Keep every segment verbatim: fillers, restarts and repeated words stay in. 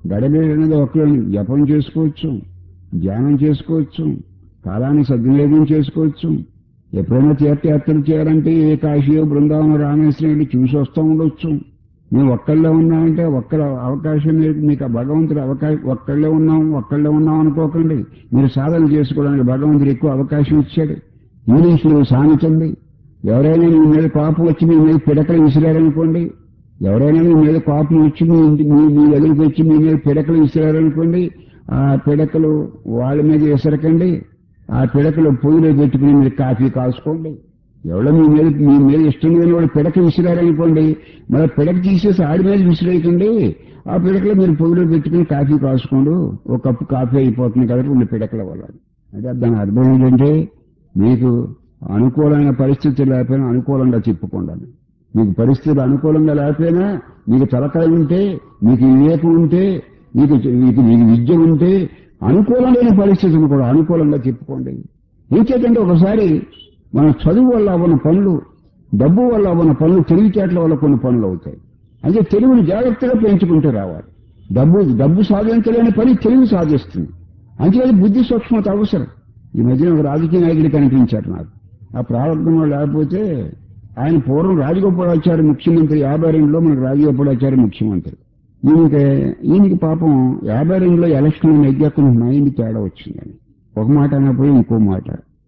గడబిడ అనేది ఒక్కరు జపం చేసుకోవచ్చు, ధ్యానం చేసుకోవచ్చు, కాలాన్ని సద్వినియోగం చేసుకోవచ్చు. ఎప్పుడైనా తీర్థయాత్రలు చేయాలంటే ఏ కాశీయో బృందావనం రామేశ్వరం వెళ్ళి చూసి వస్తూ ఉండొచ్చు. మేము ఒక్కళ్ళే ఉన్నామంటే ఒక్కళ్ళ అవకాశం మీరు మీకు ఆ భగవంతుడు అవకాశం ఒక్కళ్ళే ఉన్నాం ఒక్కళ్ళే ఉన్నాం అనుకోకండి. మీరు సాధన చేసుకోవడానికి భగవంతుడు ఎక్కువ అవకాశం ఇచ్చాడు. ఇంగ్లీష్లో సామెత ఉంది, ఎవరైనా మీ మీద కోపం వచ్చి మీ మీద పిడకలు విసిరారనుకోండి, ఎవరైనా మీ మీద కోపం వచ్చి మీ ఇంటి మీ మీ ఎదురుకి వచ్చి మీ మీద పిడకలు విసిరారనుకోండి, ఆ పిడకలు వాళ్ళ మీద విసరకండి, ఆ పిడకలు పొయ్యిలో పెట్టుకుని మీరు కాఫీ కాసుకోండి. ఎవరో మీ మీద మీ మీద ఇష్టం లేని వాళ్ళు పిడక విసిరారనుకోండి, మరి పిడక తీసేసి ఆడి మీద విసిరేయకండి, ఆ పిడకలు మీరు పొయ్యిలో పెట్టుకుని కాఫీ కాసుకోండి. ఒక కప్పు కాఫీ అయిపోతుంది కాబట్టి రెండు పిడకల వల్ల. అంటే దాని అర్థం ఏంటంటే మీకు అనుకూలమైన పరిస్థితులు లేకపోయినా అనుకూలంగా చెప్పుకోండి. మీకు పరిస్థితులు అనుకూలంగా లేకపోయినా మీకు తలకాయ ఉంటే, మీకు వివేకం ఉంటే, మీకు మీకు మీకు విద్య ఉంటే అనుకూలమైన పరిస్థితులు కూడా అనుకూలంగా చెప్పుకోండి. ఇంకేంటంటే ఒకసారి మన చదువు వల్ల అవ్వన పనులు, డబ్బు వల్ల అవ్వన పనులు, తెలివితేటల వల్ల కొన్ని పనులు అవుతాయి. అంటే తెలివిని జాగ్రత్తగా పెంచుకుంటూ రావాలి. డబ్బు డబ్బు సాధించలేని పని తెలివి సాధిస్తుంది. అంతేకాదు బుద్ధి సూక్ష్మత అవసరం. ఈ మధ్యన ఒక రాజకీయ నాయకుడు కనిపించారు నాకు. ఆ ప్రారంభంలో లేకపోతే ఆయన పూర్వం రాజగోపాలాచారి ముఖ్యమంత్రి, యాభై రెండులో మనకు రాజగోపాలాచారి ముఖ్యమంత్రి. ఈయనకి ఈయనకి పాపం యాభై రెండులో ఎలక్షన్ నెగ్గాక మైండ్ తేడా వచ్చిందని ఒక మాట అనకపోయి ఇంకో మాట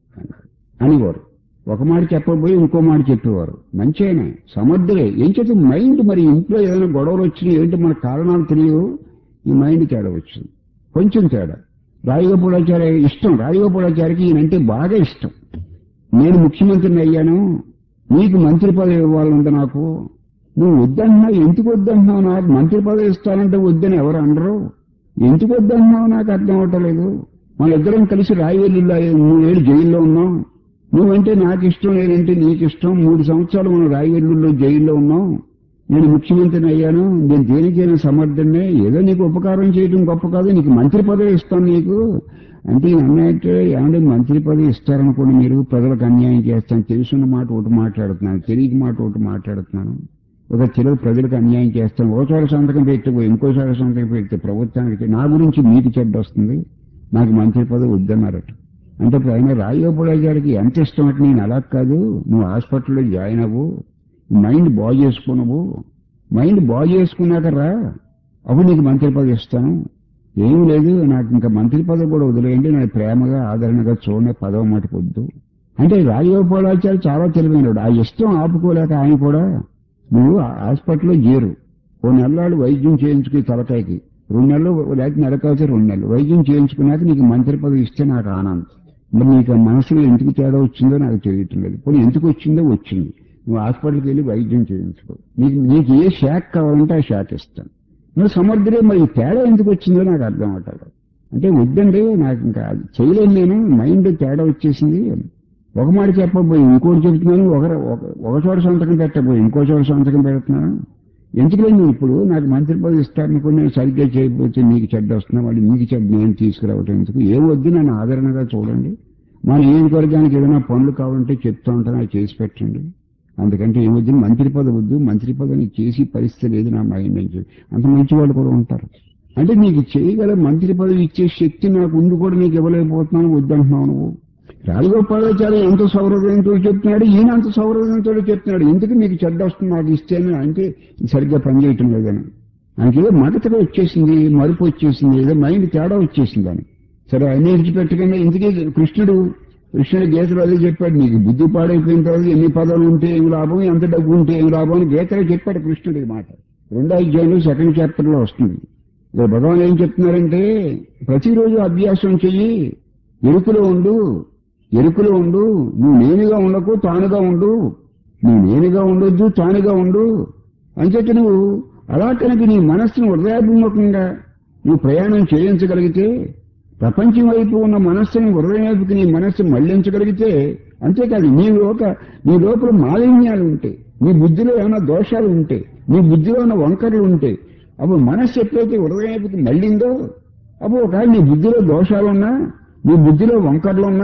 అనేవారు. ఒక మాట చెప్పబోయి ఇంకో మాట చెప్పేవారు. మంచిగానే సమర్థులే. ఏం చేస్తే మైండ్ మరి ఇంట్లో ఏదైనా గొడవలు వచ్చినాయి ఏంటి మన కారణాలు తెలియవు, ఈ మైండ్ తేడా వచ్చింది, కొంచెం తేడా. రాజగోపాలాచారి ఇష్టం, రాజగోపాలాచారికి ఈయనంటే బాగా ఇష్టం. నేను ముఖ్యమంత్రిని అయ్యాను, నీకు మంత్రి పదవి ఇవ్వాలంటే నాకు, నువ్వు వద్దంటున్నావు, ఎందుకు వద్దంటున్నావు, నాకు మంత్రి పదవి ఇస్తానంటే వద్దని ఎవరు అనరు, ఎందుకు వద్దంటున్నావు నాకు అర్థం అవటలేదు. మన ఇద్దరం కలిసి రాయవెల్లిలో మూడేళ్ళు జైల్లో ఉన్నాం, నువ్వంటే నాకు ఇష్టం లేదంటే నీకు ఇష్టం, మూడు సంవత్సరాలు మనం రాయవెల్లుల్లో జైల్లో ఉన్నాం, నేను ముఖ్యమంత్రిని అయ్యాను, నేను దేనికైనా సమర్థనే, ఏదో నీకు ఉపకారం చేయడం గొప్ప కాదు, నీకు మంత్రి పదవి ఇస్తాను నీకు అంటే అన్నట్టే. ఏమంటే మంత్రి పదవి ఇస్తారనుకోండి, మీరు ప్రజలకు అన్యాయం చేస్తాను, తెలుసున్న మాట ఒకటి మాట్లాడుతున్నాను, తెలియక మాట ఒకటి మాట్లాడుతున్నాను, ఒక తెలుగు ప్రజలకు అన్యాయం చేస్తాను, ఒకచోట సంతకం పెట్టిపోయి ఇంకోసారి సంతకం పెడితే ప్రభుత్వానికి నా గురించి మీకు చెడ్డ వస్తుంది, నాకు మంత్రి పదవి వద్దన్నారట. అంటే ఇప్పుడు ఆయన రాజగోపాల్ గారికి ఎంత ఇష్టం అంటే, నేను అలా కాదు, నువ్వు హాస్పిటల్లో జాయిన్ అవ్వు, మైండ్ బాగు చేసుకున్నావు, మైండ్ బాగు చేసుకున్నాక రా, అప్పుడు నీకు మంత్రి పదవి ఇస్తాను. ఏం లేదు, నాకు ఇంకా మంత్రి పదవి కూడా వదిలేయండి, నేను ప్రేమగా ఆదరణగా చూడనే పదవి మాట పొద్దు అంటే. రాజగోపాలాచారి చాలా తెలివైనడు. ఆ ఇష్టం ఆపుకోలేక ఆయన కూడా, నువ్వు హాస్పిటల్లో చేరు, ఓ నెలలు వైద్యం చేయించుకుని తలకాయకి, రెండు నెలలు లేకపోతే నెల కావచ్చు రెండు నెలలు వైద్యం చేయించుకున్నాక నీకు మంత్రి పదవి ఇస్తే నాకు ఆనందం. మరి నీకు మనసులో ఎందుకు తేడా వచ్చిందో నాకు తెలియటం లేదు. పోనీ ఎందుకు వచ్చిందో వచ్చింది, నువ్వు హాస్పిటల్కి వెళ్ళి వైద్యం చేయించుకో, నీకు నీకు ఏ శాఖ కావాలంటే ఆ శాఖ ఇస్తాను, నువ్వు సమర్థుడే. మరి తేడా ఎందుకు వచ్చిందో నాకు అర్థం అవుతాడు. అంటే వద్దండి, నాకు ఇంకా చేయలేను, నేను మైండ్ తేడా వచ్చేసింది, ఒక మాట చెప్పబోయి ఇంకోటి చెప్తున్నాను, ఒక ఒక చోట సంతకం పెట్టబోయి ఇంకో చోట సంతకం పెడుతున్నాను, ఎందుకులేదు నువ్వు ఇప్పుడు నాకు మంత్రి పదవి ఇస్తారనుకుని నేను సరిగ్గా చేయకపోతే మీకు చెడ్డ వస్తున్నా, వాడు మీకు చెడ్డ నేను తీసుకురావటం ఎందుకు, ఏం వద్దు, నన్ను ఆదరణగా చూడండి, మా నియోజకవర్గానికి ఏదైనా పనులు కావాలంటే చెప్తా ఉంటాను, అది చేసి పెట్టండి, అందుకంటే ఏం వద్దు, మంత్రి పదవి వద్దు, మంత్రి పదవిని చేసి పరిస్థితి లేదు నా మైండ్ నుంచి. అంత మంచి వాళ్ళు కూడా ఉంటారు. అంటే నీకు చేయగల మంత్రి పదవి ఇచ్చే శక్తి నాకు ఉండి కూడా నీకు ఇవ్వలేకపోతున్నాను, వద్దంటున్నావు నువ్వు. రాజగోపాలాచారి ఎంత సౌహృదయంతో చెప్తున్నాడు, ఈయన అంత సౌహృదయంతో చెప్తున్నాడు, ఎందుకు మీకు చెడ్డ వస్తుంది నాకు ఇస్తేనే అంటే సరిగ్గా పనిచేయటం లేదని. ఆయనకి ఏదో మగతగా వచ్చేసింది, మరుపు వచ్చేసింది, ఏదో మైండ్ తేడా వచ్చేసింది అని. సరే అన్ని విడిచిపెట్టకుండా ఇందుకే కృష్ణుడు కృష్ణుడు గీతలు అదే చెప్పాడు, నీకు బుద్ధి పాడైపోయిన తర్వాత ఎన్ని పదాలు ఉంటే ఏం లాభం, ఎంత డబ్బు ఉంటే ఏం లాభం అని గీతలో చెప్పాడు కృష్ణుడు. ఈ మాట రెండో అధ్యాయంలో సెకండ్ చాప్టర్ లో వస్తుంది. ఇక్కడ భగవాన్ ఏం చెప్తున్నారంటే, ప్రతిరోజు అభ్యాసం చెయ్యి, ఎరుకులో ఉండు, ఎరుకులో ఉండు, నువ్వు నేనుగా ఉండకు తానుగా ఉండు, నువ్వు నేనుగా ఉండొద్దు తానుగా ఉండు అని చెప్పి నువ్వు అలా కనుక నీ మనస్సును హృదయాభిముఖంగా నువ్వు ప్రయాణం చేయించగలిగితే, ప్రపంచం వైపు ఉన్న మనస్సుని హృదయం వైపుకి నీ మనస్సు మళ్లించగలిగితే, అంతేకాదు నీ లోక నీ లోపల మాలిన్యాలు ఉంటే, నీ బుద్ధిలో ఏమైనా దోషాలు ఉంటే, నీ బుద్ధిలో ఉన్న వంకరలు ఉంటే, అప్పుడు మనస్సు ఎప్పుడైతే హృదయం వైపుకి మళ్ళిందో, అప్పుడు ఒకవేళ నీ బుద్ధిలో దోషాలున్నా, నీ బుద్ధిలో వంకర్లున్నా,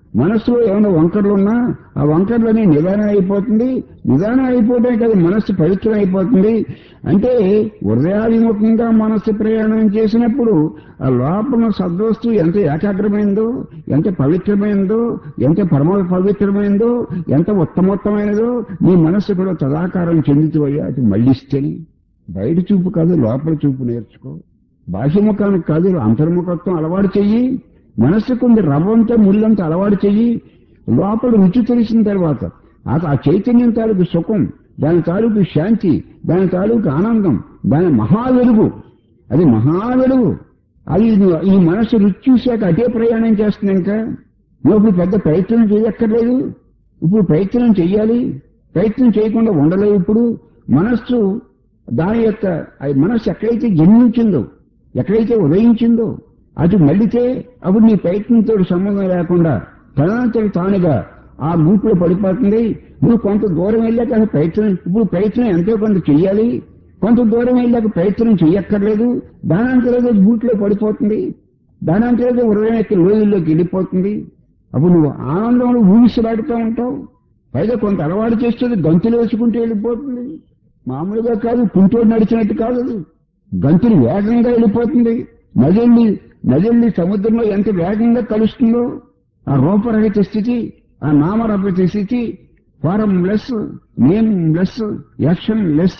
మనస్సులో ఏమైనా వంకర్లు ఉన్నా ఆ వంకర్లని నిదానం అయిపోతుంది. నిదానం అయిపోవడం కదా మనస్సు పవిత్రం అయిపోతుంది. అంటే హృదయాభిముఖంగా మనస్సు ప్రయాణం చేసినప్పుడు ఆ లోపల సద్వస్తు ఎంత ఏకాగ్రమైందో, ఎంత పవిత్రమైందో, ఎంత పరమ పవిత్రమైందో, ఎంత ఉత్తమోత్తమైనదో నీ మనస్సు కూడా తదాకారం చెందుతాయా అది మళ్ళిస్తేనే. బయట చూపు కాదు లోపల చూపు నేర్చుకో. బాహ్యముఖానికి కాదు అంతర్ముఖత్వం అలవాటు చెయ్యి. మనస్సుకు ఉంది రవ్వంతా ముళ్ళంతా అలవాటు చెయ్యి. లోపల రుచి తెలిసిన తర్వాత ఆ చైతన్యం తాలూకు సుఖం, దాని తాలూకు శాంతి, దాని తాలూకు ఆనందం, దాని మహావెలుగు, అది మహావెలుగు. అది ఈ మనస్సు రుచి చూశాక అదే ప్రయాణం చేస్తుంది. ఇంకా నువ్వు ఇప్పుడు పెద్ద ప్రయత్నం చేయక్కర్లేదు. ఇప్పుడు ప్రయత్నం చెయ్యాలి. ప్రయత్నం చేయకుండా ఉండలేవు. ఇప్పుడు మనస్సు దాని యొక్క మనస్సు ఎక్కడైతే జన్మించిందో, ఎక్కడైతే ఉదయించిందో అటు మళ్ళీతే అప్పుడు నీ ప్రయత్నంతో సంబంధం లేకుండా తనంతటి తానుగా ఆ గూట్లో పడిపోతుంది. నువ్వు కొంత దూరం వెళ్ళాక అది ప్రయత్నం, ఇప్పుడు ప్రయత్నం ఎంతో కొంత చెయ్యాలి. కొంత దూరం వెళ్ళాక ప్రయత్నం చెయ్యక్కర్లేదు. దానంతరేదో గూట్లో పడిపోతుంది. దానంతరేదో హృదయం యొక్క లోయల్లోకి వెళ్ళిపోతుంది. అప్పుడు నువ్వు ఆనందంలో ఊగిసలాడుతూ ఉంటావు. పైగా కొంత అలవాటు చేస్తుంది, గంతులు వేసుకుంటూ వెళ్ళిపోతుంది. మామూలుగా కాదు, కుంటోడు నడిచినట్టు కాదు, గంతులు వేగంగా వెళ్ళిపోతుంది. నదిల్ని నదిల్ని సముద్రంలో ఎంత వేగంగా కలుస్తుందో ఆ రూపరహిత స్థితి, ఆ నామరహిత స్థితి, formless, nameless, actionless,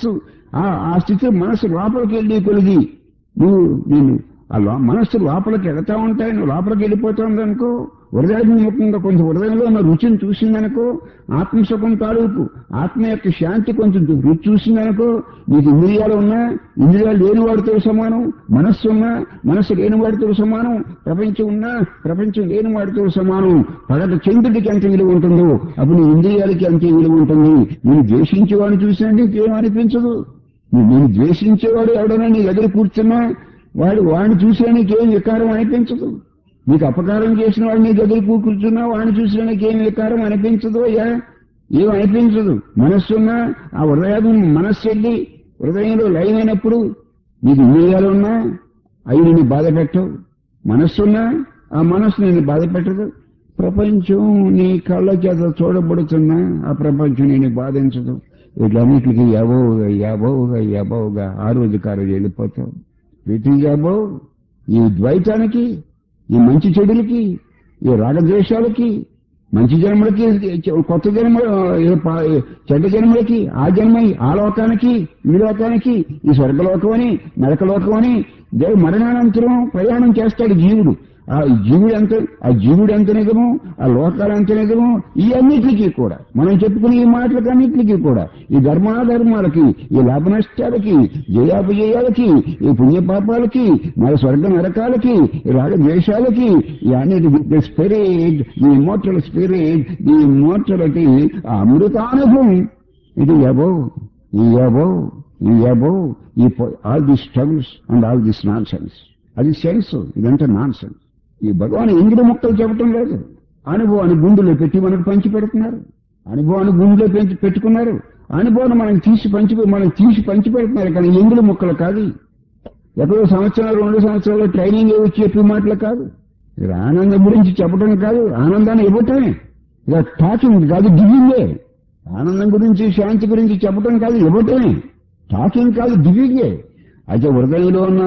ఆ స్థితి మనసు లోపలికి వెళ్ళి కొలిగి నువ్వు నేను ఆ మనస్సు లోపలికి వెళతా ఉంటాయి. నువ్వు లోపలికి వెళ్ళిపోతుందనుకో, హృదయాభిముఖంగా కొంచెం హృదయంలో ఉన్న రుచిని చూసిందనుకో, ఆత్మసుఖం తాలూకు ఆత్మ యొక్క శాంతి కొంచెం రుచి చూసిందనుకో, నీకు ఇంద్రియాలు ఉన్నా ఇంద్రియాలు లేని వాడితో సమానం, మనస్సు ఉన్నా మనస్సు లేని వాడితో సమానం, ప్రపంచం ఉన్నా ప్రపంచం లేని వాడితో సమానం. పగట చంద్రుడికి ఎంత విలువ ఉంటుందో అప్పుడు నీ ఇంద్రియాలకి ఎంత విలువ ఉంటుంది. నేను ద్వేషించేవాడిని చూసినా నీకేం అనిపించదు. నేను ద్వేషించేవాడు ఎవడైనా నీ దగ్గర కూర్చున్నా వాడు వాడిని చూసినా నీకేం వికారం అనిపించదు. నీకు అపకారం చేసిన వాడు నీ దగ్గర కూర్చున్నా వాడిని చూసినా నీకేం వికారం అనిపించదు. అయ్యా ఏం అనిపించదు. మనస్సున్నా ఆ హృదయం మనస్సు వెళ్ళి హృదయంలో లయమైనప్పుడు నీకు ఇంద్రియాలు ఉన్నా అవి నిన్ను బాధ పెట్టవు. మనస్సున్నా ఆ మనస్సు నిన్ను బాధ పెట్టదు. ప్రపంచం నీ కళ్ళ చేత చూడబడుతున్నా ఆ ప్రపంచం నిన్ను బాధించదు. వీటన్నిటికి అబోవుగా అబోవుగా అబోవుగా ఆ రోజు కారు వెళ్ళిపోతావు. వీటికి అబోవ్ ఈ ద్వైతానికి, ఈ మంచి చెడులకి, ఈ రాగద్వేషాలకి, మంచి జన్మలకి, కొత్త జన్మ, చెడ్డ జన్మలకి, ఆ జన్మ ఆ లోకానికి ఈ లోకానికి, ఈ స్వర్గలోకం అని నరకలోకం అని దేవుడు మరణానంతరం ప్రయాణం చేస్తాడు జీవుడు. ఆ జీవుడు ఎంత ఆ జీవుడు ఎంత నిజమో, ఆ లోకాలు ఎంత నిజమో, ఈ అన్నిటికీ కూడా మనం చెప్పుకునే ఈ మాటలకు అన్నింటికీ కూడా, ఈ ధర్మాధర్మాలకి, ఈ లాభనష్టాలకి, జయాపజయాలకి, ఈ పుణ్యపాపాలకి, మన స్వర్గ నరకాలకి, ఈ రాగద్వేషాలకి, ఈ అన్నిటి spirit, the immortal spirit, the immortality, ఆ అమృతానుభవం, ఇది అబోవ్ ఈ అబోవ్ ఈ అబోవ్ ఈ all the struggles and all this nonsense. అది సెన్స్, ఇదంతా నాన్ సెన్స్. ఈ భగవాన్ ఇంద్రియ ముక్కలు చెప్పటం లేదు, అనుభవాన్ని గుండెలో పెట్టి మనకు పంచి పెడుతున్నారు. అనుభవాన్ని గుండెలో పెంచి పెట్టుకున్నారు. అనుభవాన్ని మనం తీసి పంచి మనం తీసి పంచి పెడుతున్నారు. కానీ ఇంద్రియ ముక్కలు కాదు. ఎక్కడో సంవత్సరాలు రెండు సంవత్సరాలు ట్రైనింగ్ వచ్చి చెప్పే మాటలు కాదు. ఇది ఆనందం గురించి చెప్పడం కాదు, ఆనందాన్ని ఇవ్వటమే. ఇలా టాకింగ్ కాదు, గివింగే. ఆనందం గురించి శాంతి గురించి చెప్పడం కాదు, ఇవ్వటమే. టాకింగ్ కాదు, గివింగే. అయితే హృదయంలో ఉన్న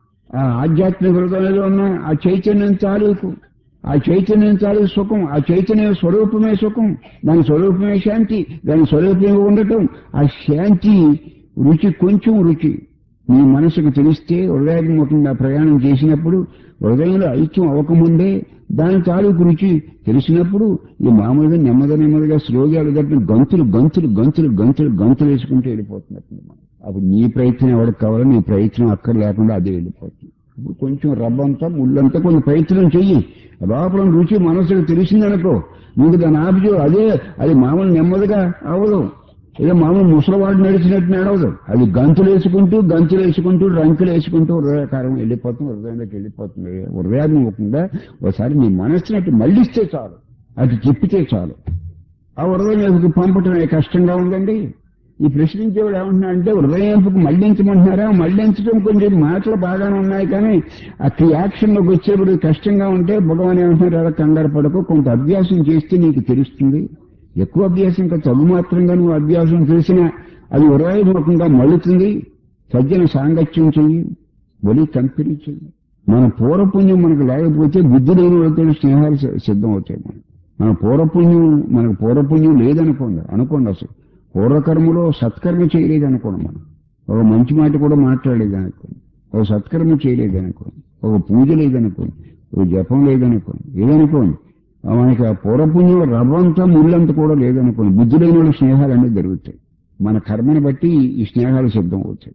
ఆ ఆధ్యాత్మిక హృదయంలో ఉన్న ఆ చైతన్యం తాలూకు ఆ చైతన్యం తాలూకు సుఖం, ఆ చైతన్య స్వరూపమే సుఖం, దాని స్వరూపమే శాంతి, దాని స్వరూపమే ఉండటం. ఆ శాంతి రుచి కొంచెం రుచి నీ మనసుకు తెలిస్తే, హృదయాత్మకంగా ప్రయాణం చేసినప్పుడు, హృదయంలో ఐక్యం అవ్వకముందే దాని తాలూకు రుచి తెలిసినప్పుడు ఈ మామూలుగా నెమ్మది నెమ్మదిగా స్లోగా గంతులు గంతులు గంతులు గంతులు గంతులు గంతులు వేసుకుంటూ వెళ్ళిపోతున్నట్టు. అప్పుడు నీ ప్రయత్నం ఎవరికి కావాలో నీ ప్రయత్నం అక్కడ లేకుండా అదే వెళ్ళిపోతుంది. ఇప్పుడు కొంచెం రబ్బంతా ముళ్ళంతా కొంచెం ప్రయత్నం చెయ్యి. లోపల రుచి మనసుకు తెలిసిందనుకో, నీకు దాని ఆపిచో అదే అది మామూలు నెమ్మదిగా అవ్వదు. ఇక మామూలు ముసలివాడు నడిచినట్టు నడవదు. అది గంతులు వేసుకుంటూ గంతులు వేసుకుంటూ రంకులు వేసుకుంటూ హృదయకారం వెళ్ళిపోతుంది, హృదయంలోకి వెళ్ళిపోతుంది. హృదయాన్ని ఇవ్వకుండా ఒకసారి నీ మనస్సునట్టు మళ్ళిస్తే చాలు, అది చెప్పితే చాలు. ఆ హృదయం పంపటం కష్టంగా ఉందండి. ఈ ప్రశ్నించేవాడు ఏమంటున్నా అంటే హృదయంపుకు మళ్లించమంటున్నారా, మళ్లించడం కొంచెం మాటలు బాగానే ఉన్నాయి కానీ ఆ యాక్షన్లోకి వచ్చేప్పుడు కష్టంగా ఉంటే భగవాన్ ఏమంటున్నారు, అలా కంగారు పడకు, కొంత అభ్యాసం చేస్తే నీకు తెలుస్తుంది. ఎక్కువ అభ్యాసం ఇంకా చదువు మాత్రంగా నువ్వు అభ్యాసం చేసినా అది హృదయముఖంగా మళ్ళుతుంది. సజ్జన సాంగత్యం చెయ్యి, బలి కంపెనీ చెయ్యి. మన పూర్వపుణ్యం మనకు లేకపోతే బుద్ధి లేని వాళ్ళతో స్నేహాలు సిద్ధం అవుతాయి. మనం మన పూర్వపుణ్యం మనకు పూర్వపుణ్యం లేదనుకోండి అనుకోండి అసలు పూర్వకర్మలో సత్కర్మ చేయలేదు అనుకోండి, మనం ఒక మంచి మాట కూడా మాట్లాడలేదు అనుకోండి, ఒక సత్కర్మ చేయలేదు అనుకోండి, ఒక పూజ లేదనుకోండి, ఒక జపం లేదనుకోండి, ఏదనుకోండి మనకి ఆ పూర్వపుణ్యం రవ్వంతా ముళ్ళంతా కూడా లేదనుకోండి, బుద్ధి లేని వాళ్ళ స్నేహాలు అన్నీ జరుగుతాయి. మన కర్మని బట్టి ఈ స్నేహాలు సిద్ధం అవుతాయి.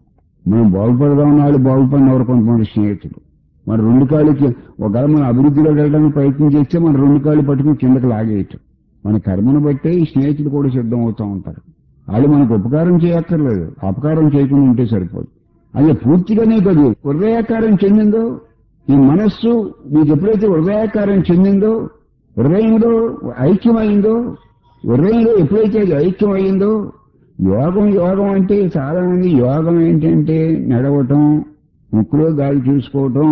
మనం బాగుపడదాం వాళ్ళు బాగుపడినవారు కొంతమంది స్నేహితులు మన రెండు కాళ్ళకి ఒకవేళ మన అభివృద్ధిలో వెళ్ళడానికి ప్రయత్నం చేస్తే మన రెండు కాళ్ళు పట్టుకుని కిందకి లాగేయటం. మన కర్మను బట్టే ఈ స్నేహితులు కూడా సిద్ధం అవుతూ ఉంటారు. వాళ్ళు మనకు ఉపకారం చేయక్కర్లేదు, అపకారం చేయకుండా ఉంటే సరిపోదు. అదే పూర్తిగానే కాదు, హృదయాకారం చెందిందో ఈ మనస్సు మీకు ఎప్పుడైతే హృదయాకారం చెందిందో, హృదయంలో ఐక్యమైందో, హృదయంలో ఎప్పుడైతే అది ఐక్యమైందో, యోగం యోగం అంటే చాలా మంది యోగం ఏంటంటే నడవటం, ముక్కులో గాలి చూసుకోవటం,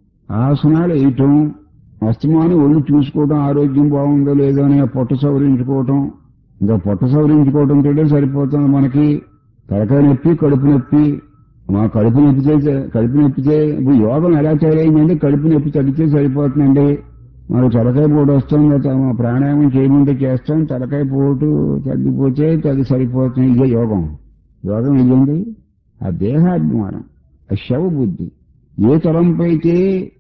ఆసనాలు వేయటం, అస్తమానం ఒళ్ళు చూసుకోవటం, ఆరోగ్యం బాగుందో లేదో అని పొట్ట సవరించుకోవటం. ఇంకా పొట్ట సవరించుకోవటం తోటే సరిపోతుంది మనకి. తలకాయ నొప్పి, కడుపు నొప్పి. మా కడుపు నొప్పితే కడుపు నొప్పితే ఇప్పుడు యోగం ఎలా తయారైందంటే కడుపు నొప్పి తగ్గితే సరిపోతుందండి. మనకు తలకాయ పోటు వస్తుంది, ప్రాణాయామం చేయమంటే చేస్తాం, తలకాయ పోటు తగ్గిపోతే తగ్గి సరిపోతుంది. ఇదే యోగం. యోగం ఇదండి ఆ దేహాభిమానం, ఆ శవ బుద్ధి. ఏ తలంపై అయితే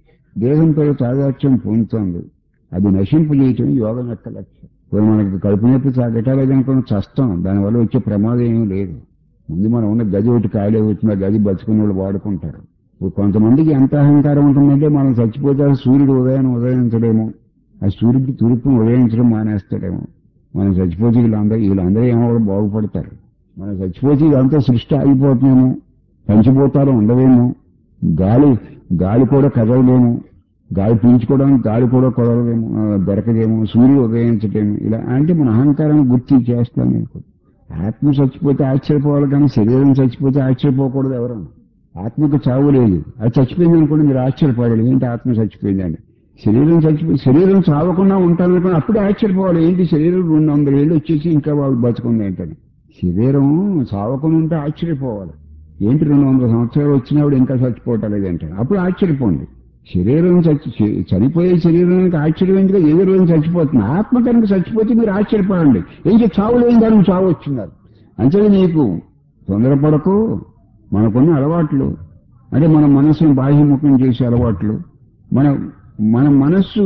దేహంతో తాదాత్యం పొందుతుంది అది నశింపజేయటం యోగం యొక్క లక్ష్యం. ఇప్పుడు మనకి కడుపు నొప్పి తగ్గటాలేదనుకుని చస్తాం, దానివల్ల వచ్చే ప్రమాదం ఏమీ లేదు. ముందు మనం ఉన్న గది ఒకటి ఖాళీ అవుతుంది, ఆ గది బతుకున్న వాళ్ళు వాడుకుంటారు. ఇప్పుడు కొంతమందికి ఎంత అహంకారం ఉంటుందంటే మనం చచ్చిపోతే సూర్యుడు ఉదయాన్ని ఉదయించడేమో, ఆ సూర్యుడికి తూర్పును ఉదయించడం మానేస్తాడేమో. మనం చచ్చిపోతే వీళ్ళందరూ వీళ్ళందరూ ఏమో బాగుపడతారు. మనం చచ్చిపోతే ఇదంతా సృష్టి ఆగిపోతున్నాము, పంచిపోతారు ఉండవేమో, గాలి గాలి కూడా కదలలేము, గాలి పీల్చుకోవడానికి గాలి కూడా కొదలదేమో, దొరకదేమో, సూర్యుడు ఉదయించటేమో. ఇలా అంటే మన అహంకారాన్ని గుర్తు చేస్తాను. ఆత్మ చచ్చిపోతే ఆశ్చర్యపోవాలి కానీ శరీరం చచ్చిపోతే ఆశ్చర్యపోకూడదు. ఎవరు ఆత్మకు చావు లేదు, అది చచ్చిపోయింది అనుకోండి మీరు ఆశ్చర్యపోవాలి, ఏంటి ఆత్మ చచ్చిపోయిందని. శరీరం చచ్చిపోయి శరీరం చావకుండా ఉంటాననుకుని అప్పుడే ఆశ్చర్యపోవాలి, ఏంటి శరీరం రెండు వందల ఏళ్ళు వచ్చేసి ఇంకా వాళ్ళు బతుకుంది ఏంటని. శరీరం చావకుండా ఉంటే ఆశ్చర్యపోవాలి, ఏంటి రెండు వందల సంవత్సరాలు వచ్చినప్పుడు ఇంకా చచ్చిపోవటం లేదంటే అప్పుడు ఆశ్చర్యపోండి. శరీరం చచ్చి చనిపోయే శరీరానికి ఆశ్చర్యం ఎందుకు, ఏదో రోజు చచ్చిపోతుంది. ఆత్మ కనుక చచ్చిపోతే మీరు ఆశ్చర్యపడండి, ఏంటి చావు లేని దానికి చావు వచ్చిందారు. అంటే నీకు తొందరపడకు. మనకున్న అలవాట్లు అంటే మన మనస్సును బాహ్యముఖం చేసే అలవాట్లు, మన మన మనస్సు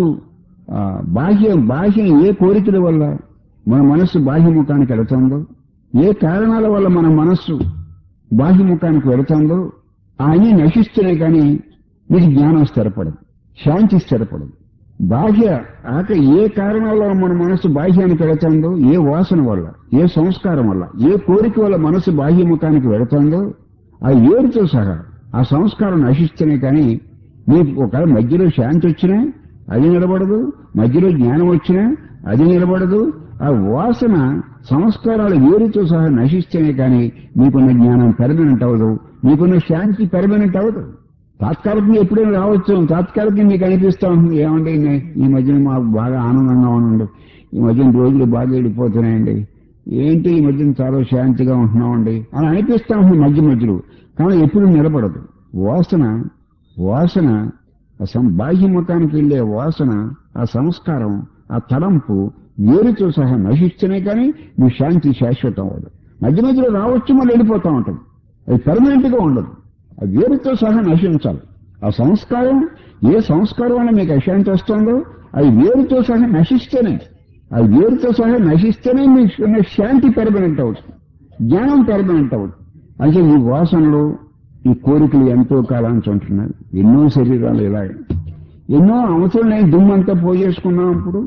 బాహ్య బాహ్య ఏ కోరికల వల్ల మన మనస్సు బాహ్యముఖానికి వెళుతుందో, ఏ కారణాల వల్ల మన మనస్సు బాహ్యముఖానికి వెళుతుందో అన్నీ నశిస్తున్నాయి. కానీ మీకు జ్ఞానం స్థిరపడదు, శాంతి స్థిరపడదు. బాహ్య ఆక ఏ కారణాల వల్ల మన మనస్సు బాహ్యానికి వెళుతుందో, ఏ వాసన వల్ల, ఏ సంస్కారం వల్ల, ఏ కోరిక వల్ల మనస్సు బాహ్యముఖానికి వెళుతుందో ఆ ఏరుతో సహా ఆ సంస్కారం నశిస్తున్నాయి. కానీ మీకు ఒక మధ్యలో శాంతి వచ్చినా అది నిలబడదు, మధ్యలో జ్ఞానం వచ్చినా అది నిలబడదు. ఆ వాసన సంస్కారాల వేరుతో సహా నశిస్తేనే కానీ మీకున్న జ్ఞానం పెర్మనెంట్ అవ్వదు, మీకున్న శాంతి పెర్మనెంట్ అవ్వదు. తాత్కాలికంగా ఎప్పుడైనా రావచ్చు, తాత్కాలికంగా మీకు అనిపిస్తూ ఉంటుంది, ఏమంటే ఈ మధ్యన మాకు బాగా ఆనందంగా ఉండండి, ఈ మధ్యన రోజులు బాగా వెళ్ళిపోతున్నాయండి, ఏంటి ఈ మధ్యన చాలా శాంతిగా ఉంటున్నామండి అని అనిపిస్తూ ఉంటుంది మధ్య మధ్యలో. కానీ ఎప్పుడు నిలబడదు. వాసన వాసన బాహ్యముఖానికి వెళ్ళే వాసన, ఆ సంస్కారం, ఆ తలంపు వేరుతో సహా నశిస్తేనే కానీ మీ శాంతి శాశ్వతం అవ్వదు. మధ్య మధ్యలో రావచ్చు, మళ్ళీ వెళ్ళిపోతూ ఉంటుంది, అది పర్మనెంట్ గా ఉండదు. ఆ వేరుతో సహా నశించాలి. ఆ సంస్కారం ఏ సంస్కారం వల్ల మీకు అశాంతి వస్తుందో అది వేరుతో సహా నశిస్తేనే, అది వేరుతో సహా నశిస్తేనే మీకు శాంతి పెర్మనెంట్ అవుతుంది, జ్ఞానం పెర్మనెంట్ అవుతుంది. అంటే ఈ వాసనలు ఈ కోరికలు ఎంతో కాలానికి ఉంటున్నాయి. ఎన్నో శరీరాలు ఇలాగ ఎన్నో అవసరం లేని దుమ్మంతా పోజేసుకున్నాం. అప్పుడు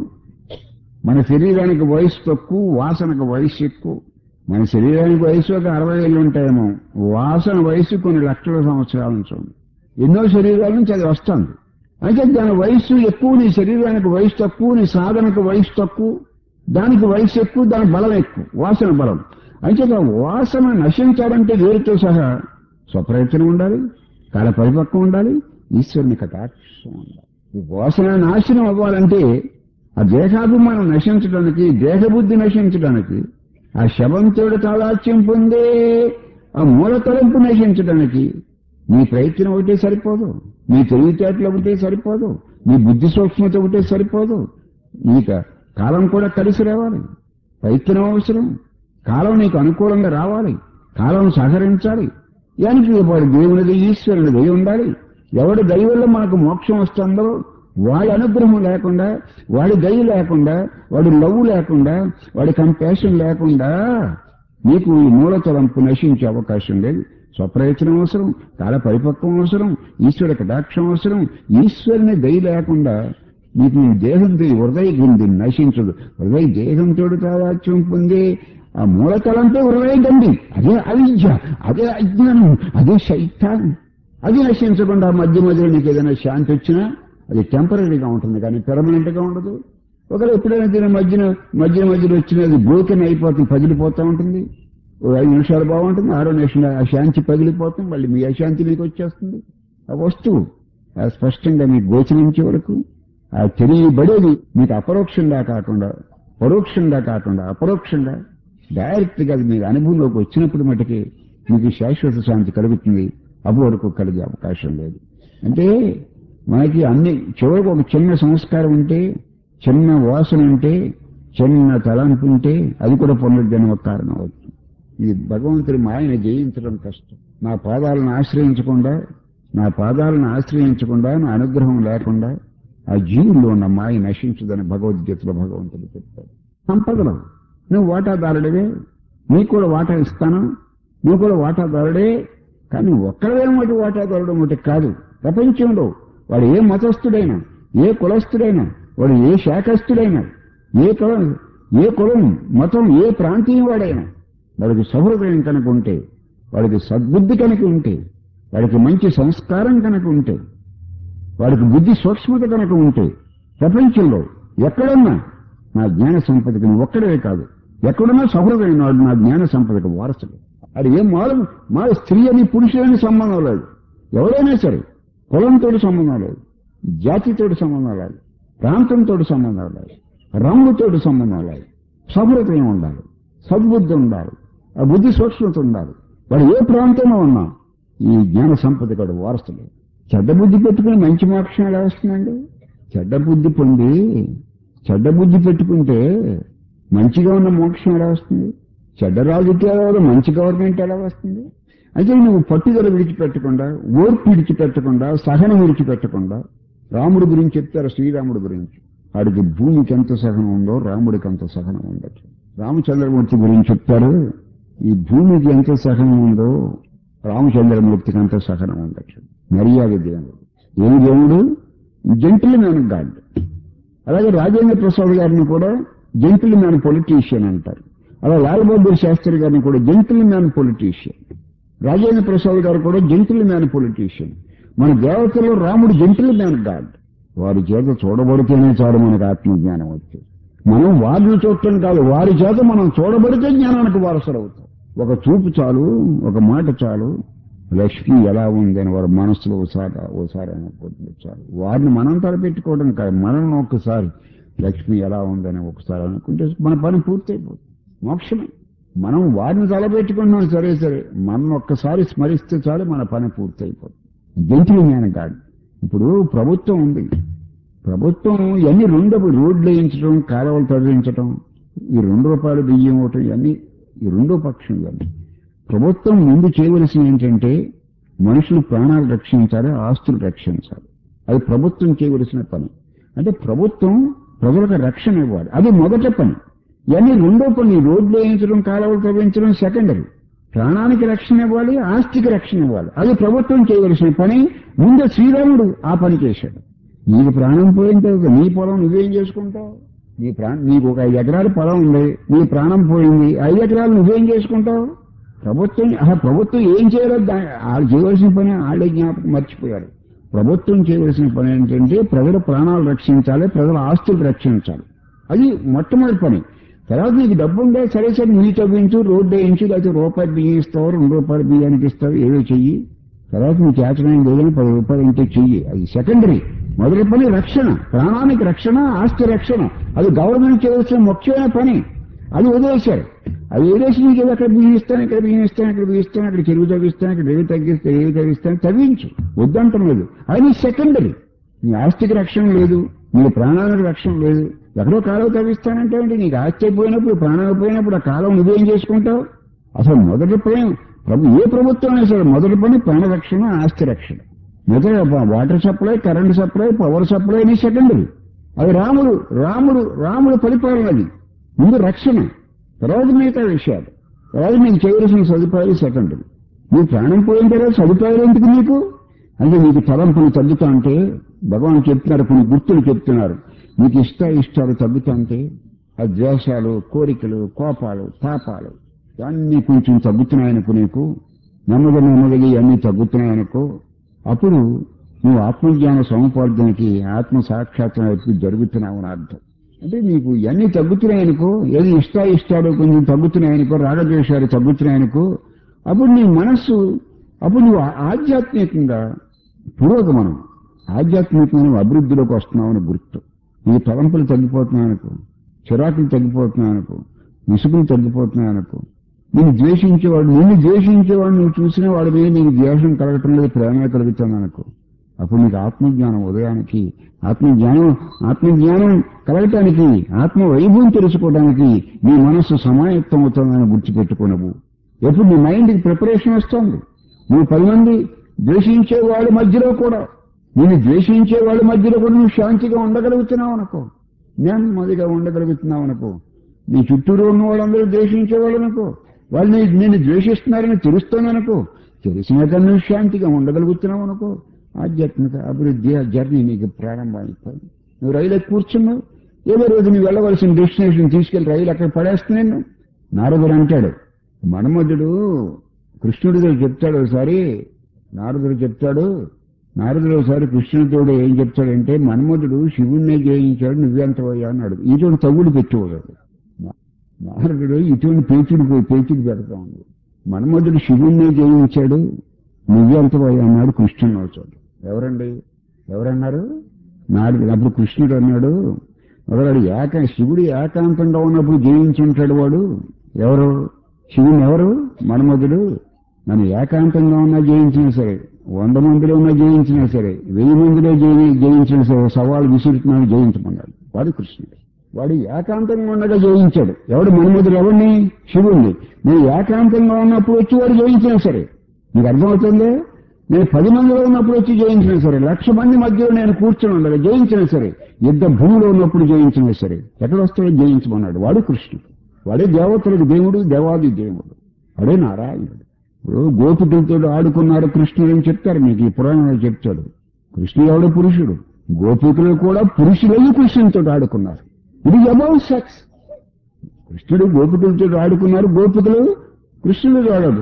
మన శరీరానికి వయసు తక్కువ, వాసనకు వయసు ఎక్కువ. మన శరీరానికి వయసు ఒక అరవై ఏళ్ళు ఉంటాయేమో, వాసన వయసు కొన్ని లక్షల సంవత్సరాల నుంచి ఉంది. ఎన్నో శరీరాల నుంచి అది వస్తుంది. అయితే దాని వయసు ఎక్కువ, నీ శరీరానికి వయసు తక్కువ, నీ సాధనకు వయసు తక్కువ, దానికి వయసు ఎక్కువ, దాని బలం ఎక్కువ, వాసన బలం. అంచేత వాసన నశించాలంటే వేరుతో సహా స్వప్రయత్నం ఉండాలి, కాల పరిపక్వం ఉండాలి, ఈశ్వరుని కటాక్షం ఉండాలి. ఈ వాసన నాశనం అవ్వాలంటే ఆ దేహాభిమానం నశించడానికి, దేహబుద్ధి నశించడానికి, ఆ శవంతుడి తాదాత్యం పొందే ఆ మూల తలంపు నశించడానికి నీ ప్రయత్నం ఒకటే సరిపోదు, నీ తెలివితేటలు ఒకటే సరిపోదు, నీ బుద్ధి సూక్ష్మత ఒకటే సరిపోదు. నీక కాలం కూడా కలిసి రావాలి, ప్రయత్నం అవసరం, కాలం నీకు అనుకూలంగా రావాలి, కాలం సహకరించాలి. దానికి వాడు దేవునిది, ఈశ్వరుని దయ ఉండాలి. ఎవడి దయ వల్ల మనకు మోక్షం వస్తుందో వాడి అనుగ్రహం లేకుండా, వాడి దయ లేకుండా, వాడి లవ్ లేకుండా, వాడి కంపాషన్ లేకుండా నీకు ఈ మూల తలంపు నశించే అవకాశం లేదు. స్వప్రయత్నం అవసరం, కాల పరిపక్వం అవసరం, ఈశ్వర కటాక్షం అవసరం. ఈశ్వరుని దయ లేకుండా నీకు ఈ దేహం హృదయ గ్రంథి నశించదు. హృదయ దేహంతో తాదాత్యం పొందే ఆ మూలతలంపై హృదయ గ్రంథి, అదే అవిద్య, అదే అజ్ఞానం, అదే శైతాన్. అది నశించకుండా మధ్య మధ్యలో నీకు ఏదైనా శాంతి వచ్చినా అది టెంపరీగా ఉంటుంది, కానీ పెర్మనెంట్ గా ఉండదు. ఒకవేళ ఎప్పుడైనా దీని మధ్యన మధ్య మధ్యలో వచ్చినది బ్రోకెన్ అయిపోతుంది, పగిలిపోతూ ఉంటుంది. ఓ ఐదు నిమిషాలు బాగుంటుంది, ఆరో నిమిషం ఆ శాంతి పగిలిపోతుంది, మళ్ళీ మీ అశాంతి మీకు వచ్చేస్తుంది. ఆ వస్తువు ఆ స్పష్టంగా మీకు గోచరించే వరకు ఆ తెలియబడేది మీకు అపరోక్షంగా కాకుండా, పరోక్షంగా కాకుండా అపరోక్షంగా డైరెక్ట్ గా అది మీకు అనుభవంలోకి వచ్చినప్పుడు మటుకే మీకు శాశ్వత శాంతి కలుగుతుంది. అప్పటి వరకు కలిగే అవకాశం లేదు. అంటే మనకి అన్ని చివరికి ఒక చిన్న సంస్కారం ఉంటే, చిన్న వాసన ఉంటే, చిన్న తలంపు ఉంటే అది కూడా పునర్జన్మ కారణం అవుతుంది. ఈ భగవంతుడి మాయని జయించడం కష్టం. నా పాదాలను ఆశ్రయించకుండా నా పాదాలను ఆశ్రయించకుండా నా అనుగ్రహం లేకుండా ఆ జీవుల్లో ఉన్న మాయ నశించదని భగవద్గీతలో భగవంతుడు చెప్తాడు. సంపదలు నువ్వు వాటాదారుడివే, నీకు కూడా వాటా ఇస్తాను, నువ్వు కూడా వాటాదారుడే. కానీ ఒక్కడేమటి వాటాదారుడు ఒకటి కాదు. ప్రపంచంలో వాడు ఏ మతస్థుడైనా, ఏ కులస్థుడైనా, వాడు ఏ శాఖస్థుడైనా, ఏ కులం ఏ కులం మతం ఏ ప్రాంతీయ వాడైనా వాడికి సహృదయం కనుక ఉంటే, వాడికి సద్బుద్ధి కనుక ఉంటే, వాడికి మంచి సంస్కారం కనుక ఉంటే, వాడికి బుద్ధి సూక్ష్మత కనుక ఉంటే, ప్రపంచంలో ఎక్కడన్నా నా జ్ఞాన సంపదకి ఒక్కడే కాదు, ఎక్కడున్నా సహృదయం వాడు నా జ్ఞాన సంపదకు వారసుడు. అది ఏం మారు మా స్త్రీ అని పురుషులని సంబంధం లేదు. ఎవరైనా సరే కులంతో సంబంధం లేదు, జాతితో సంబంధం లేదు, ప్రాంతంతో సంబంధం లేదు, రంగుతోటి సంబంధం లేదు. సహృదయం ఉండాలి, సద్బుద్ధి ఉండాలి, ఆ బుద్ధి సూక్ష్మత ఉండాలి. వాడు ఏ ప్రాంతంలో ఉన్నా ఈ జ్ఞాన సంపద కూడా వారసుడు. చెడ్డ బుద్ధి పెట్టుకుని మంచి మోక్షం ఎలా వస్తుందండి? చెడ్డ బుద్ధి పొంది చెడ్డ బుద్ధి పెట్టుకుంటే మంచిగా ఉన్న మోక్షం ఎలా వస్తుంది? చెడ్డ రాజకీయాల మంచి గవర్నమెంట్ ఎలా వస్తుంది? అయితే నువ్వు పట్టుదల విడిచిపెట్టకుండా, ఓర్పు విడిచిపెట్టకుండా, సహనం విడిచిపెట్టకుండా, రాముడి గురించి చెప్తారు, శ్రీరాముడి గురించి. వాడికి భూమికి ఎంత సహనం ఉందో రాముడికి అంత సహనం ఉండొచ్చు. రామచంద్రమూర్తి గురించి చెప్తారు, ఈ భూమికి ఎంత సహనం ఉందో రామచంద్రమూర్తికి అంత సహనం ఉండొచ్చు. మర్యాద దేవుడు, ఏం దేవుడు? Gentleman god. అలాగే రాజేంద్ర ప్రసాద్ గారిని కూడా జెంటిల్ మ్యాన్ పొలిటీషియన్ అంటారు. అలా లాల్ బహదూర్ శాస్త్రి గారిని కూడా gentleman politician. Rajendra Prasad గారు కూడా జెంటిల్ మ్యాన్ పొలిటీషియన్. మన దేవతలో రాముడు జెంటిల్ మ్యాన్ గాడ్. వారి చేత చూడబడితేనే చాలు మనకు ఆత్మజ్ఞానం వచ్చేది. మనం వారిని చూడటం కాదు, వారి చేత మనం చూడబడితే జ్ఞానానికి వారసులు అవుతాం. ఒక చూపు చాలు, ఒక మాట చాలు, లక్ష్మి ఎలా ఉందని వారి మనస్సులో ఒకసారి ఓసారి అనుకుంటుంది చాలు. వారిని మనం తలపెట్టుకోవడం కాదు, మనం ఒక్కసారి లక్ష్మి ఎలా ఉందని ఒకసారి అనుకుంటే మన పని పూర్తయిపోతుంది, మోక్షమే. మనం వారిని తలపెట్టుకుంటున్నాం సరే సరే, మనం ఒక్కసారి స్మరిస్తే చాలు మన పని పూర్తయిపోతుంది. జంతువు జ్ఞానం కాదు. ఇప్పుడు ప్రభుత్వం ఉంది, ప్రభుత్వం ఇవన్నీ రెండు రోడ్లు వేయించడం, కాలువలు తరలించడం, ఈ రెండు రూపాయలు బియ్యం ఒకటి, ఇవన్నీ ఈ రెండో పక్షం. ఇవన్నీ ప్రభుత్వం ముందు చేయవలసింది ఏంటంటే మనుషులు ప్రాణాలు రక్షించాలి, ఆస్తులు రక్షించాలి. అది ప్రభుత్వం చేయవలసిన పని. అంటే ప్రభుత్వం ప్రజలకు రక్షణ ఇవ్వాలి, అది మొదటి పని. ఇవన్నీ రెండో పని. రోడ్లు వేయించడం, కాలువలు తవ్వించడం సెకండరీ. ప్రాణానికి రక్షణ ఇవ్వాలి, ఆస్తికి రక్షణ ఇవ్వాలి, అది ప్రభుత్వం చేయవలసిన పని. ముందు శ్రీరాముడు ఆ పని చేశాడు. నీకు ప్రాణం పోయిన తర్వాత నీ పొలం నువ్వేం చేసుకుంటావు? నీ ప్రాణం, నీకు ఒక ఐదు ఎకరాల పొలం ఉంది, నీ ప్రాణం పోయింది, ఐదు ఎకరాలు నువ్వేం చేసుకుంటావు? ప్రభుత్వం ఆ ప్రభుత్వం ఏం చేయాలో వాళ్ళు చేయవలసిన పని వాళ్ళే జ్ఞాపకం మర్చిపోయారు. ప్రభుత్వం చేయవలసిన పని ఏంటంటే ప్రజల ప్రాణాలు రక్షించాలి, ప్రజల ఆస్తులు రక్షించాలి, అది మొట్టమొదటి పని. తర్వాత నీకు డబ్బు ఉండే సరే సరే నీ తవ్వించు, రోడ్డు వేయించు, లేకపోతే రూపాయలు బియ్యం ఇస్తావు, రెండు రూపాయలు బియ్యానికి ఇస్తావు, ఏదో చెయ్యి. తర్వాత నీకు చేతనైన లేదని పది రూపాయలు ఇంటే చెయ్యి. అది సెకండరీ. మొదటి పని రక్షణ, ప్రాణానికి రక్షణ, ఆస్తి రక్షణ. అది గవర్నమెంట్ చేయవలసిన ముఖ్యమైన పని. అది వదిలేశారు. అది వదిలేసి నీకు ఏదో అక్కడ బియ్యం ఇస్తాను, ఇక్కడ బియ్యం ఇస్తాను, ఇక్కడ బియ్యం ఇస్తాను, అక్కడ చెరువు తగ్గిస్తాను, ఇక్కడ రేవు తగ్గిస్తే రేవు తగ్గిస్తాను, తవ్వించు, వద్దంటం లేదు. అది సెకండరీ. నీ ఆస్తికి రక్షణ లేదు, నీ ప్రాణానికి రక్షణ లేదు. ఎక్కడో కాలువ తవ్విస్తానంటే నీకు ఆస్తి అయిపోయినప్పుడు, ప్రాణం అయిపోయినప్పుడు ఆ కాలం నువ్వేం చేసుకుంటావు? అసలు మొదటి పని ప్రభు ఏ ప్రభుత్వం అయినా సరే మొదటి పని ప్రాణ రక్షణ, ఆస్తి రక్షణ. మిగతా water supply, current supply, power supply అని సెకండరీ. అది రాముడు రాముడు రాముడు పరిపాలన. అది ముందు రక్షణ, తర్వాత మిగతా విషయాలు. తర్వాత నీకు చేయవలసిన సదుపాయాలు సెకండరీ. నీ ప్రాణం పోయిన తర్వాత సదుపాయాలు ఎందుకు నీకు? అంటే నీకు తలంపులు తగ్గుతా అంటే భగవాన్ చెప్తున్నారు, కొన్ని గుర్తులు చెప్తున్నారు. నీకు ఇష్ట ఇష్టాలు తగ్గుతా అంటే ఆ ద్వేషాలు, కోరికలు, కోపాలు, తాపాలు ఇవన్నీ కొంచెం తగ్గుతున్నాయనుకో, నీకు నెమ్మది నెమ్మదిగా ఇవన్నీ తగ్గుతున్నాయనుకో, అప్పుడు నువ్వు ఆత్మజ్ఞాన సముపార్జనకి, ఆత్మ సాక్షాత్కారానికి జరుగుతున్నావు అని అర్థం. అంటే నీకు ఇవన్నీ తగ్గుతున్నాయనుకో, ఏది ఇష్ట ఇష్టాలు కొంచెం తగ్గుతున్నాయనుకో, రాగద్వేషాలు తగ్గుతున్నాయనుకో, అప్పుడు నీ మనస్సు, అప్పుడు నువ్వు ఆధ్యాత్మికంగా పురోగమనం, ఆధ్యాత్మికమైన అభివృద్ధిలోకి వస్తున్నావని గుర్తు. నీ తలంపులు తగ్గిపోతున్నాయనుకో, చిరాకులు తగ్గిపోతున్నాయనుకో, విసుగులు తగ్గిపోతున్నాయనుకో, నేను ద్వేషించేవాడు నిన్ను ద్వేషించేవాడు నువ్వు చూసిన వాడి మీద నీకు ద్వేషం కలగటం లేదు, ప్రేమ కలుగుతాననుకో, అప్పుడు నీకు ఆత్మజ్ఞానం ఉదయానికి, ఆత్మజ్ఞానం ఆత్మజ్ఞానం కలగటానికి, ఆత్మ వైభవం తెలుసుకోవడానికి నీ మనస్సు సమాయత్తం అవుతుందని గుర్తుపెట్టుకున్నావు. ఎప్పుడు నీ మైండ్కి ప్రిపరేషన్ వస్తుంది. నువ్వు పది మంది ద్వేషించే వాళ్ళ మధ్యలో కూడా, నేను ద్వేషించే వాళ్ళ మధ్యలో కూడా నువ్వు శాంతిగా ఉండగలుగుతున్నావు అనుకో, నెమ్మదిగా ఉండగలుగుతున్నావు అనుకో. నీ చుట్టూరు ఉన్న వాళ్ళందరూ ద్వేషించే వాళ్ళు అనుకో, వాళ్ళు నేను ద్వేషిస్తున్నారని తెలుస్తాననుకో, తెలిసినాక నువ్వు శాంతిగా ఉండగలుగుతున్నావు అనుకో. ఆధ్యాత్మిక అభివృద్ధి, ఆ జర్నీ నీకు ప్రారంభమైపోయింది. నువ్వు రైలు ఎక్కి కూర్చున్నావు, ఏదో రోజు నువ్వు వెళ్ళవలసిన డెస్టినేషన్ తీసుకెళ్లి రైలు అక్కడ పడేస్తున్నాను. నారదుడు అంటాడు, మన్మధుడు కృష్ణుడితో చెప్తాడు ఒకసారి, నారదుడు చెప్తాడు, నారదుడు ఒకసారి కృష్ణుడితో ఏం చెప్తాడంటే, మన్మధుడు శివుణ్ణే జయించాడు, నువ్వెంత పోయా అన్నాడు. ఇటువంటి తగుడు పెట్టేవాడు నారదుడు. ఇటువంటి పేచుడు పేచుడు పెడతా ఉంది. మన్మధుడు శివుణ్ణే జయించాడు, నువ్వెంత పోయా అన్నాడు కృష్ణుడు వచ్చాడు. ఎవరండి ఎవరన్నారు? నారదుడు. అప్పుడు కృష్ణుడు అన్నాడు, ఒకడు ఏక శివుడు ఏకాంతంగా ఉన్నప్పుడు జయించుంటాడు వాడు. ఎవరు? శివుని ఎవరు? మన్మధుడు. నన్ను ఏకాంతంగా ఉన్నా జయించినా సరే, వంద మందిలో ఉన్నా జయించినా సరే, వెయ్యి మందిలో జయించినా సరే, సవాలు విసురుతున్నాడు, జయించమన్నాడు. వాడు కృష్ణుడు. వాడు ఏకాంతంగా ఉండగా జయించాడు. ఎవడు? మన్మధుడు. ఎవరిని? శివుణ్ణి. నేను ఏకాంతంగా ఉన్నప్పుడు వచ్చి వాడు జయించినా సరే, నీకు అర్థమవుతుంది. నేను పది మందిలో ఉన్నప్పుడు వచ్చి జయించినా సరే, లక్ష మంది మధ్యలో నేను కూర్చొని ఉండగా జయించినా సరే, యుద్ధ భూమిలో ఉన్నప్పుడు జయించినా సరే, ఎక్కడ వస్తాడో జయించమన్నాడు. వాడు కృష్ణుడు. వాడే దేవతలకు దేవుడు, దేవాది దేవుడు, వాడే నారాయణుడు. ఇప్పుడు గోపికలతో ఆడుకున్నాడు కృష్ణుడు అని చెప్తారు మీకు, ఈ పురాణంలో చెప్తాడు. కృష్ణుడు ఎవడు? పురుషుడు. గోపికలు కూడా పురుషులయ్యి కృష్ణునితో ఆడుకున్నారు. ఇది అబౌట్ సెక్స్. కృష్ణుడు గోపికలతో ఆడుకున్నారు, గోపికలు కృష్ణుడితో ఆడదు.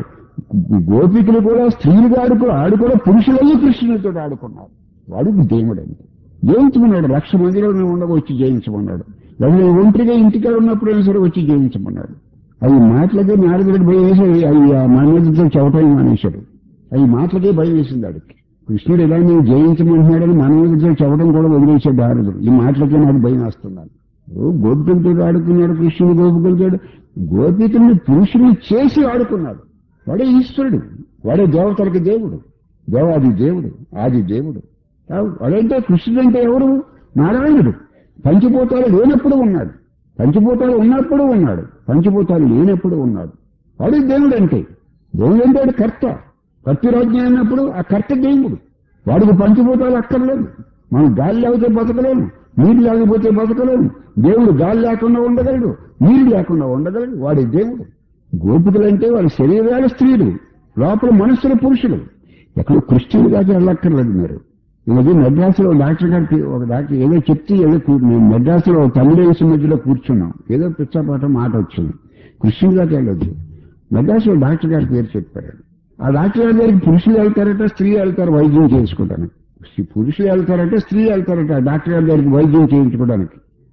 గోపికలు కూడా స్త్రీలుగా ఆడుకో ఆడు కూడా పురుషులయ్యి కృష్ణుడితో ఆడుకున్నారు. వాడు దేవుడు అంటే జయించమన్నాడు. లక్ష మందిలో ఉండగా వచ్చి జయించమన్నాడు. లేదా ఒంటరిగా ఇంటికి ఉన్నప్పుడైనా సరే వచ్చి జయించమన్నాడు. అవి మాటలకే నారదుడికి భయం వేసేది. అవి మన్మధుడితో చెప్పటం మానేశాడు. అవి మాటలకే భయం వేసింది ఆడికి. కృష్ణుడు ఇలా నేను జయించమంటున్నాడని మన్మధుడితో చెప్పడం కూడా వదిలేశాడు నారదుడు. ఈ మాటలకే నాకు భయం వేస్తున్నాను. గోపికలతో ఆడుకున్నాడు కృష్ణుడు, గోపికలతో. గోపికల్ని పురుషుల్ని చేసి ఆడుకున్నాడు. వాడే ఈశ్వరుడు, వాడే దేవతలకు దేవుడు, దేవాది దేవుడు, ఆది దేవుడు. వాడంటే కృష్ణుడు అంటే ఎవరు? నారాయణుడు. పంచభూతాలు లేనప్పుడు ఉన్నాడు, పంచభూతాలు ఉన్నప్పుడు ఉన్నాడు, పంచభూతాలు లేనప్పుడు ఉన్నాడు. వాడు దేవుడు అంటే. దేవుడు అంటే వాడు కర్త. కర్తరాజ్ఞ అన్నప్పుడు ఆ కర్త దేవుడు. వాడికి పంచభూతాలు అక్కర్లేదు. మనం గాలి లేకపోతే బతకలేము, నీరు లేకపోతే బతకలేము. దేవుడు గాలి లేకుండా ఉండగలడు, నీరు లేకుండా ఉండగలడు. వాడి దేవుడు. గోపికలంటే వాళ్ళ శరీరాల స్త్రీలు, లోపల మనస్సుల పురుషులు. ఎక్కడో కృష్ణుడి దాకా వెళ్ళక్కర్లేదు. మీరు ఇది మెడ్రాసులో డాక్టర్ గారికి ఒక డాక్టర్ ఏదో చెప్తే ఏదో మేము మెడ్రాసులో తమిళేసి మధ్యలో కూర్చున్నాం, ఏదో పిచ్చాపాట మాట వచ్చింది. కృష్ణుడి దాకా వెళ్ళొద్దు. మెడ్రాసులో డాక్టర్ గారి పేరు చెప్పారు. ఆ డాక్టర్ గారి దగ్గరికి పురుషులు వెళ్తారట, స్త్రీ వెళ్తారు వైద్యం చేసుకోవడానికి. పురుషులు వెళ్తారంటే, స్త్రీ వెళ్తారట డాక్టర్ గారి దగ్గరికి వైద్యం చేయించుకోవడానికి.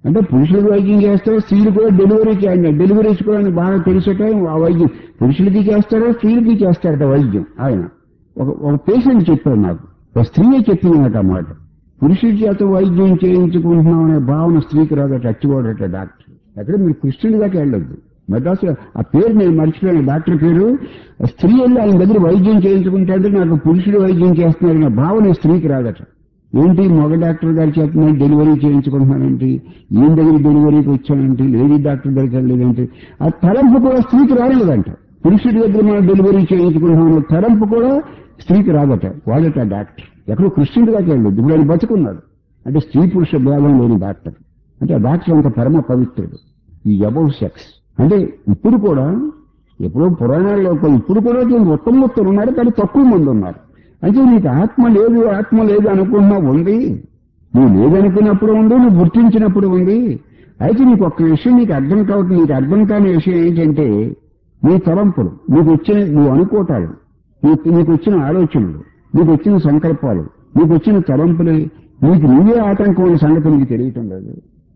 అంటే పురుషులకు వైద్యం చేస్తారు, స్త్రీలు కూడా డెలివరీ చేయండి, డెలివరీ చేసుకోవడానికి బాగా తెలిసట ఆ వైద్యం పురుషులకి చేస్తారో స్త్రీలకి చేస్తారట వైద్యం. ఆయన ఒక ఒక పేషెంట్ చెప్పారు నాకు, ఒక స్త్రీయే చెప్పింది నాకు ఆ మాట. పురుషుడి చేత వైద్యం చేయించుకుంటున్నాం అనే భావన స్త్రీకి రాదట, అచ్చిగోడట డాక్టర్. అక్కడ మీరు కృష్ణుడి దాకా వెళ్ళొద్దు. మెడ్రాస్ ఆ పేరు నేను మర్చిపోయాను, డాక్టర్ పేరు. స్త్రీ వెళ్ళి ఆయన దగ్గర వైద్యం చేయించుకుంటే నాకు పురుషుడు వైద్యం చేస్తున్నారనే భావన స్త్రీకి రాదట. ఏంటి మగ డాక్టర్ గారు చెప్తున్నాను డెలివరీ చేయించుకుంటున్నానంటే, ఈయన దగ్గర డెలివరీకి వచ్చానంటే, లేడీ డాక్టర్ దగ్గరికి వెళ్ళలేదంటే ఆ తలంపు కూడా స్త్రీకి రాలేదంట. పురుషుడి దగ్గర మనం డెలివరీ చేయించుకుంటున్నాం తలంపు కూడా స్త్రీకి రాదట. వాళ్ళట డాక్టర్. ఎక్కడో కృష్ణుడి దాకా వెళ్ళదు. ఇప్పుడు ఆయన బతుకున్నాడు అంటే స్త్రీ పురుష భేదం లేని డాక్టర్. అంటే ఆ డాక్టర్ అంత పరమ పవిత్రుడు. ఈ అబౌవ్ సెక్స్ అంటే ఇప్పుడు కూడా ఎప్పుడో పురాణాల్లో ఇప్పుడు కూడా మొత్తం మొత్తం ఉన్నారు, కానీ తక్కువ మంది ఉన్నారు. అంటే నీకు ఆత్మ లేదు ఆత్మ లేదు అనుకున్నా ఉంది, నువ్వు లేదనుకున్నప్పుడు ఉంది, నువ్వు గుర్తించినప్పుడు ఉంది. అయితే నీకు ఒక్క విషయం నీకు అర్థం కావట్లేదు. నీకు అర్థం కాని విషయం ఏంటంటే నీ తలంపులు, నీకు వచ్చిన నువ్వు అనుకోటాలు, నీకు నీకు వచ్చిన ఆలోచనలు, నీకు వచ్చిన సంకల్పాలు, నీకు వచ్చిన తలంపులే నీకు నువ్వే ఆటంకం అనే సంగతి నీకు తెలియటం లేదు.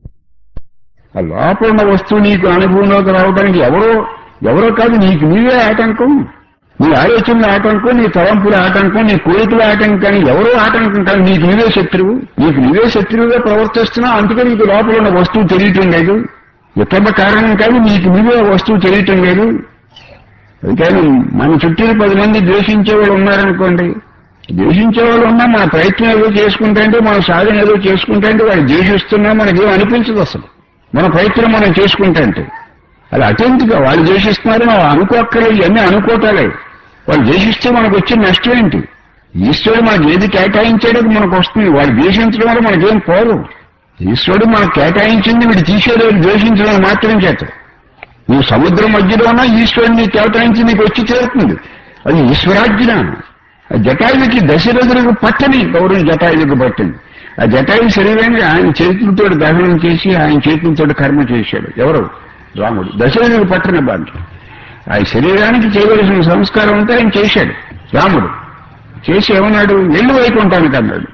ఆ లోపల ఉన్న వస్తువు నీకు అనుభవంలోకి రావడానికి ఎవరో ఎవరో కాదు, నీకు నీవే ఆటంకం. నీ ఆలోచనల ఆటంకం, నీ తలంపుల ఆటంకం, నీ కోరికల ఆటంకం, కానీ ఎవరో ఆటంకం కాదు, నీకు నీవే శత్రువు. నీకు నీవే శత్రువుగా ప్రవర్తిస్తున్నావు. అందుకని నీకు లోపల ఉన్న వస్తువు తెలియటం లేదు. ఇతరుల కారణం కాదు, నీకు నీవే వస్తువు తెలియటం లేదు. అందుకని మన చుట్టూ పది మంది ద్వేషించే వాళ్ళు ఉన్నారనుకోండి, ద్వేషించే వాళ్ళు ఉన్నా మన ప్రయత్నం ఏదో చేసుకుంటే, మన సాధన ఏదో చేసుకుంటే వాళ్ళు ద్వేషిస్తున్నా మనకేం అనిపించదు. అసలు మన ప్రయత్నం మనం చేసుకుంటే అది అటెంట్గా వాళ్ళు ద్వేషిస్తున్నారు మనం అనుకోక్కర్లేదు. ఇవన్నీ అనుకోటాలే. వాళ్ళు ద్వేషిస్తే మనకు వచ్చిన నష్టం ఏంటి? ఈశ్వరుడు మనకు ఏది కేటాయించాడో మనకు వస్తుంది. వాడు ద్వేషించడం వల్ల మనకేం పోదు. ఈశ్వరుడు మనకు కేటాయించింది వీడు తీసేయలేదు, ద్వేషించడం మాత్రం చేత. నువ్వు సముద్రం మధ్యలో ఉన్నా ఈశ్వరుడిని కేటాయించి నీకు వచ్చి చేరుతుంది. అది ఈశ్వరాజ్ఞ. జటాయుకి దశరథులకు పట్టని గౌరవం జటాయుకు పట్టింది. ఆ జటాయు శరీరాన్ని ఆయన చేతులతో దహనం చేసి ఆయన చేతులతో కర్మ చేశాడు. ఎవరు? రాముడు. దశరథుడు పట్టణ బాధ్యత. ఆ శరీరానికి చేయవలసిన సంస్కారం ఉంటే ఆయన చేశాడు. రాముడు చేసి ఏమన్నాడు? వెళ్ళి వైకుంఠానికి అన్నాడు.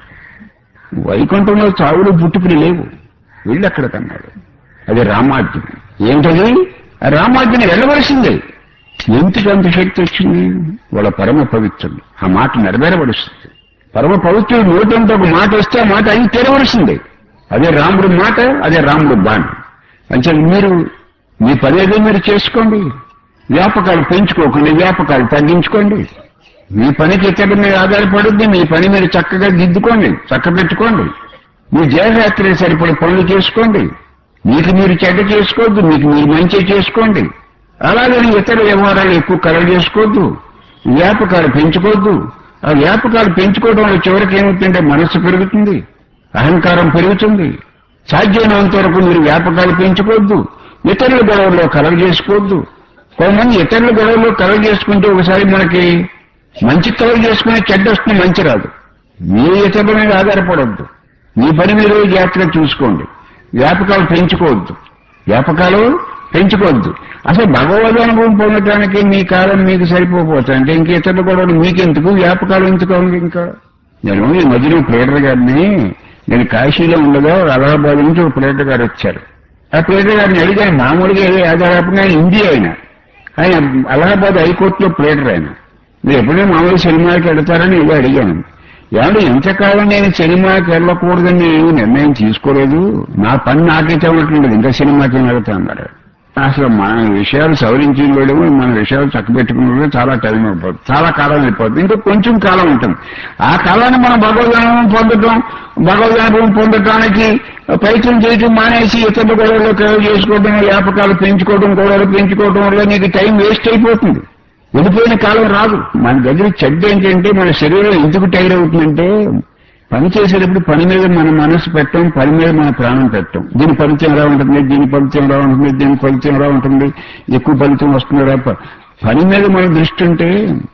వైకుంఠంలో చావులు పుట్టుకుని లేవు, వెళ్ళి అక్కడికి అన్నాడు. అది రామాజ్ఞ. ఏంటది? ఆ రామాజ్ఞని వెళ్ళవలసిందే. ఎందుకు అంత శక్తి వచ్చింది? వాళ్ళ పరమ పవిత్రుడు ఆ మాట నెరవేరవలసింది. పరమ పవిత్రుడు నోటంతో ఒక మాట వస్తే ఆ మాట అయి తెరవలసిందే. అదే రాముడు మాట, అదే రాముడు బాణి. అంటే మీరు మీ పని ఏదో మీరు చేసుకోండి, వ్యాపకాలు పెంచుకోకండి, వ్యాపకాలు తగ్గించుకోండి. మీ పనికి ఇతరుల మీద ఆధారపడుద్ది, మీ పని మీరు చక్కగా దిద్దుకోండి, చక్క పెట్టుకోండి. మీ దేహయాత్ర సరిపడే పనులు చేసుకోండి. మీకు మీరు చెడ్డ చేసుకోవద్దు, మీకు మీరు మంచి చేసుకోండి. అలాగని ఇతర వ్యవహారాలు ఎక్కువ కలగ చేసుకోవద్దు, వ్యాపకాలు పెంచుకోవద్దు. ఆ వ్యాపకాలు పెంచుకోవడం వల్ల చివరికి ఏమవుతుందంటే మనస్సు పెరుగుతుంది, అహంకారం పెరుగుతుంది. సాధ్యమైనంత వరకు మీరు వ్యాపకాలు పెంచుకోవద్దు, ఇతరుల గొడవల్లో కలగ చేసుకోవద్దు. కొంతమంది ఇతరుల గొడవల్లో కలగ చేసుకుంటే ఒకసారి మనకి మంచి కలగ చేసుకునే చెడ్డ వస్తుంది, మంచి రాదు. మీ ఇతరుల మీద ఆధారపడవద్దు, మీ పని మీరు జాగ్రత్తగా చూసుకోండి. వ్యాపకాలు పెంచుకోవద్దు, వ్యాపకాలు పెంచుకోవద్దు. అసలు భగవద్ అనుభవం పొందడానికి మీ కాలం మీకు సరిపోవచ్చు అంటే ఇంక ఇతరుల గొడవలు మీకెందుకు, వ్యాపకాలు ఎందుకు? ఇంకా నేను ఈ మధ్యలో ప్లేటర్ గారిని నేను కాశీలో ఉండగా అలహాబాద్ నుంచి ఒక ప్లేటర్ గారు వచ్చారు. ఆ ప్లేటర్ గారిని అడిగాను, మామూలుగా ఆధారపడిన ఆయన హిందీ, ఆయన ఆయన అలహాబాద్ హైకోర్టులో ప్లేటర్. ఆయన మీరు ఎప్పుడైనా మామూలు సినిమాకి వెళ్తారని ఏదో అడిగాను. ఏమంటే ఎంతకాలం నేను సినిమాకి వెళ్ళకూడదని నేను నిర్ణయం తీసుకోలేదు, నా పని నాకే చెప్పట్లేదు, ఇంకా సినిమాకి వెళ్తా అన్నారు. అసలు మన విషయాలు సవరించేవాడేమో, మన విషయాలు చక్కబెట్టుకునే చాలా టైం అయిపోతుంది, చాలా కాలం అయిపోతుంది, ఇంకా కొంచెం కాలం ఉంటుంది. ఆ కాలాన్ని మనం భగవద్గీతం పొందటం, భగవద్గీతం పొందటానికి ప్రయత్నం చేయటం మానేసి ఇతరుల గొడవలో కలవ చేసుకోవడం, వ్యాపకాలు పెంచుకోవడం, గొడవలు పెంచుకోవడం వల్ల నీకు టైం వేస్ట్ అయిపోతుంది. వెళ్ళిపోయిన కాలం రాదు. మన దగ్గర చెడ్డ ఏంటంటే మన శరీరం ఎందుకు టైర్ అవుతుందంటే పని చేసేటప్పుడు పని మీద మన మనసు పెట్టడం, పని మీద మన ప్రాణం పెట్టడం. దీని ఫలితం ఎలా ఉంటుంది, దీని ఫలితం ఎలా ఉంటుంది, దీని ఫలితం ఎలా ఉంటుంది, ఎక్కువ ఫలితం వస్తుందా? పని మీద మన దృష్టి ఉంటే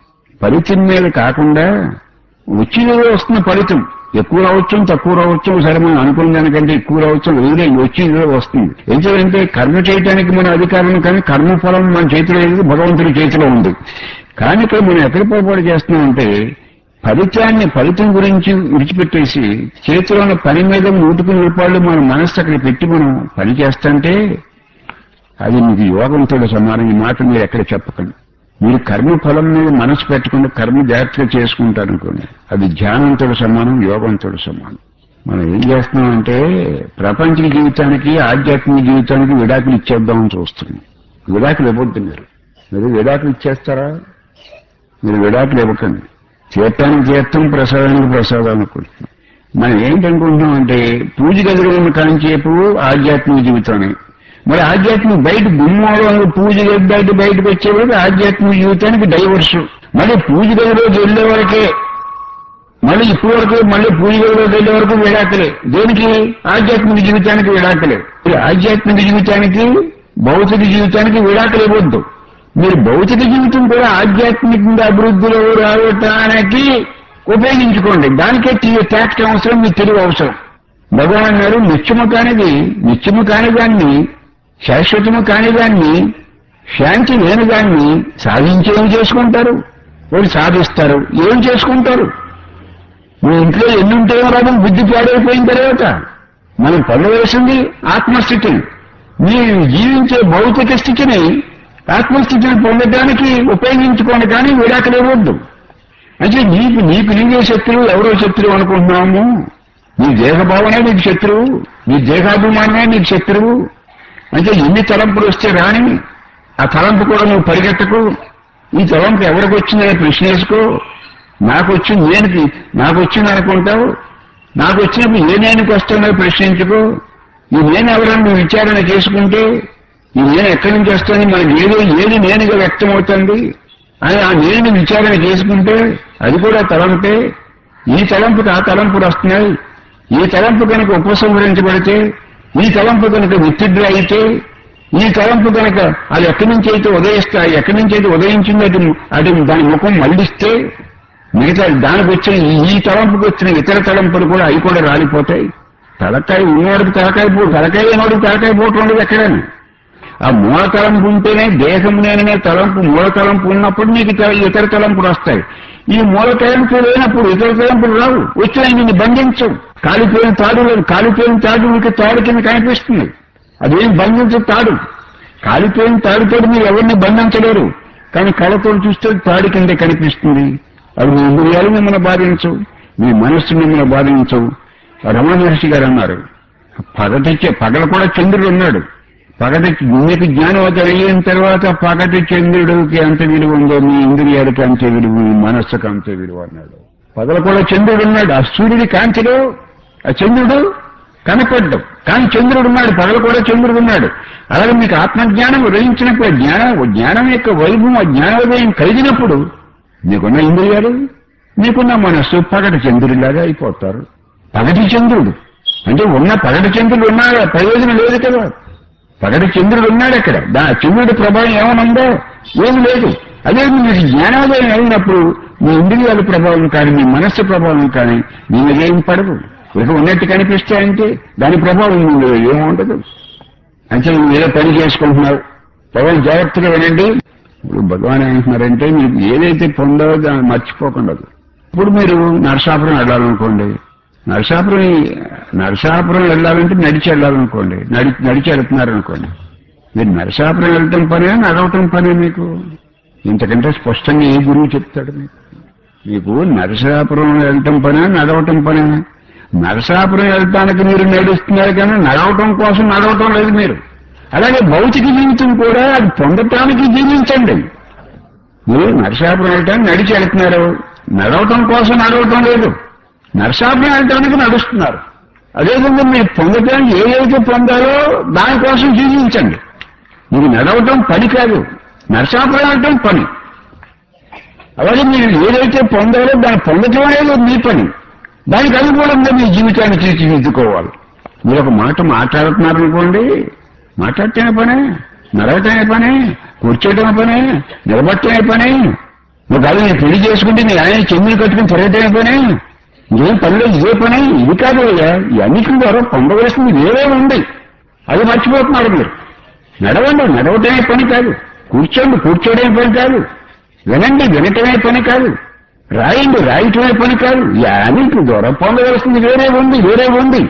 ఫలితం మీద కాకుండా వచ్చేదో వస్తున్న ఫలితం ఎక్కువ రావచ్చు, తక్కువ రావచ్చు, సరే మనం అనుకున్న దానికంటే ఎక్కువ రావచ్చు, వేరే వచ్చేదో వస్తుంది. ఎందుకంటే కర్మ చేయడానికి మన అధికారం, కానీ కర్మఫలం మన చేతిలో లేదు, భగవంతుడి చేతిలో ఉంది. కానీ ఇక్కడ మనం ఎక్కడ పొరపాటు చేస్తున్నామంటే ఫలితాన్ని ఫలితం గురించి విడిచిపెట్టేసి చేతిలో ఉన్న పని మీద నూటుకుని రూపాయలు మన మనస్సు అక్కడ పెట్టి మనం పని చేస్తుంటే అది మీకు యోగంతో సమానం. ఈ మాట మీరు ఎక్కడ చెప్పకండి. మీరు కర్మ ఫలం మీద మనసు పెట్టకుండా కర్మ జాగ్రత్తగా చేసుకుంటారనుకోండి, అది ధ్యానంతో సమానం, యోగంతో సమానం. మనం ఏం చేస్తున్నామంటే ప్రపంచ జీవితానికి ఆధ్యాత్మిక జీవితానికి విడాకులు ఇచ్చేద్దామని చూస్తున్నాం. విడాకులు ఇవ్వద్దు. మీరు మీరు విడాకులు ఇచ్చేస్తారా? మీరు విడాకులు ఇవ్వకండి. తీర్థానికి తీర్థం, ప్రసాదానికి ప్రసాదం అనుకుంటున్నాం. మనం ఏంటనుకుంటున్నాం అంటే పూజ గదిలో ఉన్న కాంచేపు ఆధ్యాత్మిక జీవితాన్ని, మరి ఆధ్యాత్మిక బయట గుమ్మంలో పూజ గది బయట బయటకు వచ్చేవాడు ఆధ్యాత్మిక జీవితానికి డైవర్స్. మళ్ళీ పూజ గదిలోకి వెళ్లే వరకే, మళ్ళీ ఇప్పటి వరకు మళ్ళీ పూజ గదిలోకి వెళ్లే వరకు విడాకులే. దేనికి? ఆధ్యాత్మిక జీవితానికి విడాకులే. ఆధ్యాత్మిక జీవితానికి భౌతిక జీవితానికి విడాకులు ఇవ్వద్దు. మీరు భౌతిక జీవితం కూడా ఆధ్యాత్మికంగా అభివృద్ధిలో రావటానికి ఉపయోగించుకోండి. దానికే ట్యాక్ట్ అవసరం, మీ తెలివి అవసరం. భగవాన్ అన్నారు, నిత్యము కానిది నిత్యము కాని దాన్ని, శాశ్వతము కాని దాన్ని, శాంతి లేని దాన్ని సాధించేం చేసుకుంటారు? వాళ్ళు సాధిస్తారు. ఏం చేసుకుంటారు? మీ ఇంట్లో ఎన్ని ఉంటాయో రాదు, బుద్ధి పాడైపోయిన తర్వాత మనం పొందవలసింది ఆత్మస్థితిని. మీరు జీవించే భౌతిక స్థితిని, ఆత్మస్థితిని పొందడానికి ఉపయోగించుకోండి, కానీ విడాకులు ఇవ్వద్దు. అంటే నీకు నీకు నీవే శత్రువు, ఎవరో శత్రువు అనుకుంటున్నాము. నీ దేహభావనే నీకు శత్రువు, నీ దేహాభిమానమే నీకు శత్రువు. అంటే ఎన్ని తలంపులు వస్తే రాని ఆ తలంపు కూడా నువ్వు పరిగెత్తకు. ఈ తలంపు ఎవరికి వచ్చిందని ప్రశ్న వేసుకో. నాకు వచ్చింది నేనుకి, నాకు వచ్చింది అనుకుంటావు. నాకు వచ్చినప్పుడు ఏ నేనుకి వస్తుందో ప్రశ్నించుకో. ఈ నేను ఎవరన్నా నువ్వు విచారణ చేసుకుంటే, ఈ నేను ఎక్కడి నుంచి వస్తుంది, మనకి ఏదో ఏది నేనుగా వ్యక్తమవుతుంది అని ఆ నేను విచారణ చేసుకుంటే అది కూడా తలంపే. ఈ తలంపుకి ఆ తలంపులు వస్తున్నాయి. ఈ తలంపు కనుక ఉపసంహరించబడితే, ఈ తలంపు కనుక విత్డ్రా అయితే, ఈ తలంపు కనుక అది ఎక్కడి నుంచి అయితే ఉదయిస్తాయి, ఎక్కడి నుంచి అయితే ఉదయించిందో అది అది దాని ముఖం మళ్లిస్తే, మిగతా దానికి వచ్చిన ఈ తలంపుకి వచ్చిన ఇతర తలంపులు కూడా అవి కూడా రాలిపోతాయి. తలకాయ ఉన్నవాడికి తలకాయ పో తలకాయ ఉన్నవాడికి తలకాయ పోటు ఉండదు ఎక్కడని. ఆ మూల తలంపు ఉంటేనే దేహం నేననే తలంపు, మూల తలంపు ఉన్నప్పుడు నీకు ఇతర తలంపులు వస్తాయి. ఈ మూల తలంపు లేనప్పుడు ఇతర తలంపులు రావు. వచ్చినా నిన్ను బంధించవు. కాలిపోయిన తాడు లేదు. కాలిపోయిన తాడు మీకు తాడు కింద కనిపిస్తుంది. అదేం బంధించదు తాడు. కాలిపోయిన తాడుతో మీరు ఎవరిని బంధించలేరు. కానీ కళ్ళతో చూస్తే తాడు కింద కనిపిస్తుంది. అది మీ ఇంద్రియాలు మిమ్మల్ని బాధించవు, మీ మనస్సు మిమ్మల్ని బాధించవు. రమణ మహర్షి గారు అన్నారు, పగటిచ్చే పగల కూడా చంద్రుడు ఉన్నాడు. పగటి మీకు జ్ఞానోదయం అయిన తర్వాత పగటి చంద్రుడికి అంత విలువ ఉందో మీ ఇంద్రియాలకి అంతే విలువ, మీ మనస్సుకు అంతే విలువ అన్నాడు. పగల కూడా చంద్రుడు ఉన్నాడు. ఆ సూర్యుడి కాంతిలో ఆ చంద్రుడు కనపడ్డం, కానీ చంద్రుడు ఉన్నాడు. పగల కూడా చంద్రుడు ఉన్నాడు. అలాగే మీకు ఆత్మజ్ఞానం ఉదయించినప్పుడు, జ్ఞానం జ్ఞానం యొక్క వైభవం, ఆ జ్ఞానోదయం కలిగినప్పుడు మీకున్న ఇంద్రియాలు, మీకున్న మనస్సు పగటి చంద్రుడిలాగా అయిపోతారు. పగటి చంద్రుడు అంటే ఉన్న పగటి చంద్రుడు ఉన్నాడు, ప్రయోజనం లేదు కదా. పగటి చంద్రుడు ఉన్నాడు అక్కడ. దా చంద్రుడి ప్రభావం ఏమైనా ఉందో? ఏమి లేదు. అదే మీకు జ్ఞానోదయం అయినప్పుడు మీ ఇంద్రియాల ప్రభావం కానీ, మీ మనస్సు ప్రభావం కానీ మీ మీద ఏం పడదు. ఇక ఉన్నట్టు కనిపిస్తాయంటే దాని ప్రభావం ఏముండదు. అంటే నువ్వు ఏదో పని చేసుకుంటున్నావు, భగవాన్ జాగ్రత్తగా వినండి. ఇప్పుడు భగవాన్ ఏమంటున్నారంటే మీరు ఏదైతే పొందాలో దాన్ని మర్చిపోకుండా. ఇప్పుడు మీరు నరసాపురం వెళ్ళాలనుకోండి, నరసాపురం నరసాపురం వెళ్ళాలంటే నడిచి వెళ్ళాలనుకోండి, నడి నడిచి వెళ్తున్నారనుకోండి. మీరు నరసాపురం వెళ్ళటం పనే, నడవటం పనే. మీకు ఇంతకంటే స్పష్టంగా ఏ గురువు చెప్తాడు మీకు? మీకు నరసాపురం వెళ్ళటం పనే, నడవటం పనే. నరసాపురం వెళ్ళటానికి మీరు నడుస్తున్నారు కానీ నడవటం కోసం నడవటం లేదు మీరు. అలాగే భౌతిక జీవితం కూడా అది పొందటానికి జీవించండి. మీరు నరసాపురం వెళ్ళటానికి నడిచి వెళ్తున్నారు, నడవటం కోసం నడవటం లేదు. నరసాపురం వెళ్ళటానికి నడుస్తున్నారు. అదేవిధంగా మీరు పొందటానికి ఏదైతే పొందాలో దానికోసం జీవించండి. మీకు నడవటం పని కాదు, నరసాపురం వెళ్ళటం పని. అలాగే మీరు ఏదైతే పొందాలో దాన్ని పొందటం అనేది మీ పని. దానికి అనుకూలంగా మీ జీవితాన్ని తీర్చిదిద్దుకోవాలి. మీరు ఒక మాట మాట్లాడుతున్నారనుకోండి, మాట్లాడటమే పనే, నడవటమే పనే, కూర్చోటమే పనే, నిలబట్టమే పనే. ఒక అది నేను పెళ్లి చేసుకుంటే నీ ఆయన చెమ్మిని కట్టుకుని తిరగటమే పనే, ఇంకేం పనిలో ఇదే పనే. ఇది కాదు అయ్యా, ఇవన్నిటి ద్వారా పొందవలసింది వేరే ఉంది. అది మర్చిపోతున్నారు మీరు. నడవండి, నడవటమే పని కాదు. కూర్చోండి, కూర్చోవడమే పని కాదు. వినండి, వినటమే పని కాదు. రాయండి, రాయటమే పని కాదు. ఈ అన్నింటి ద్వారా పొందవలసింది వేరే ఉంది, వేరే ఉంది.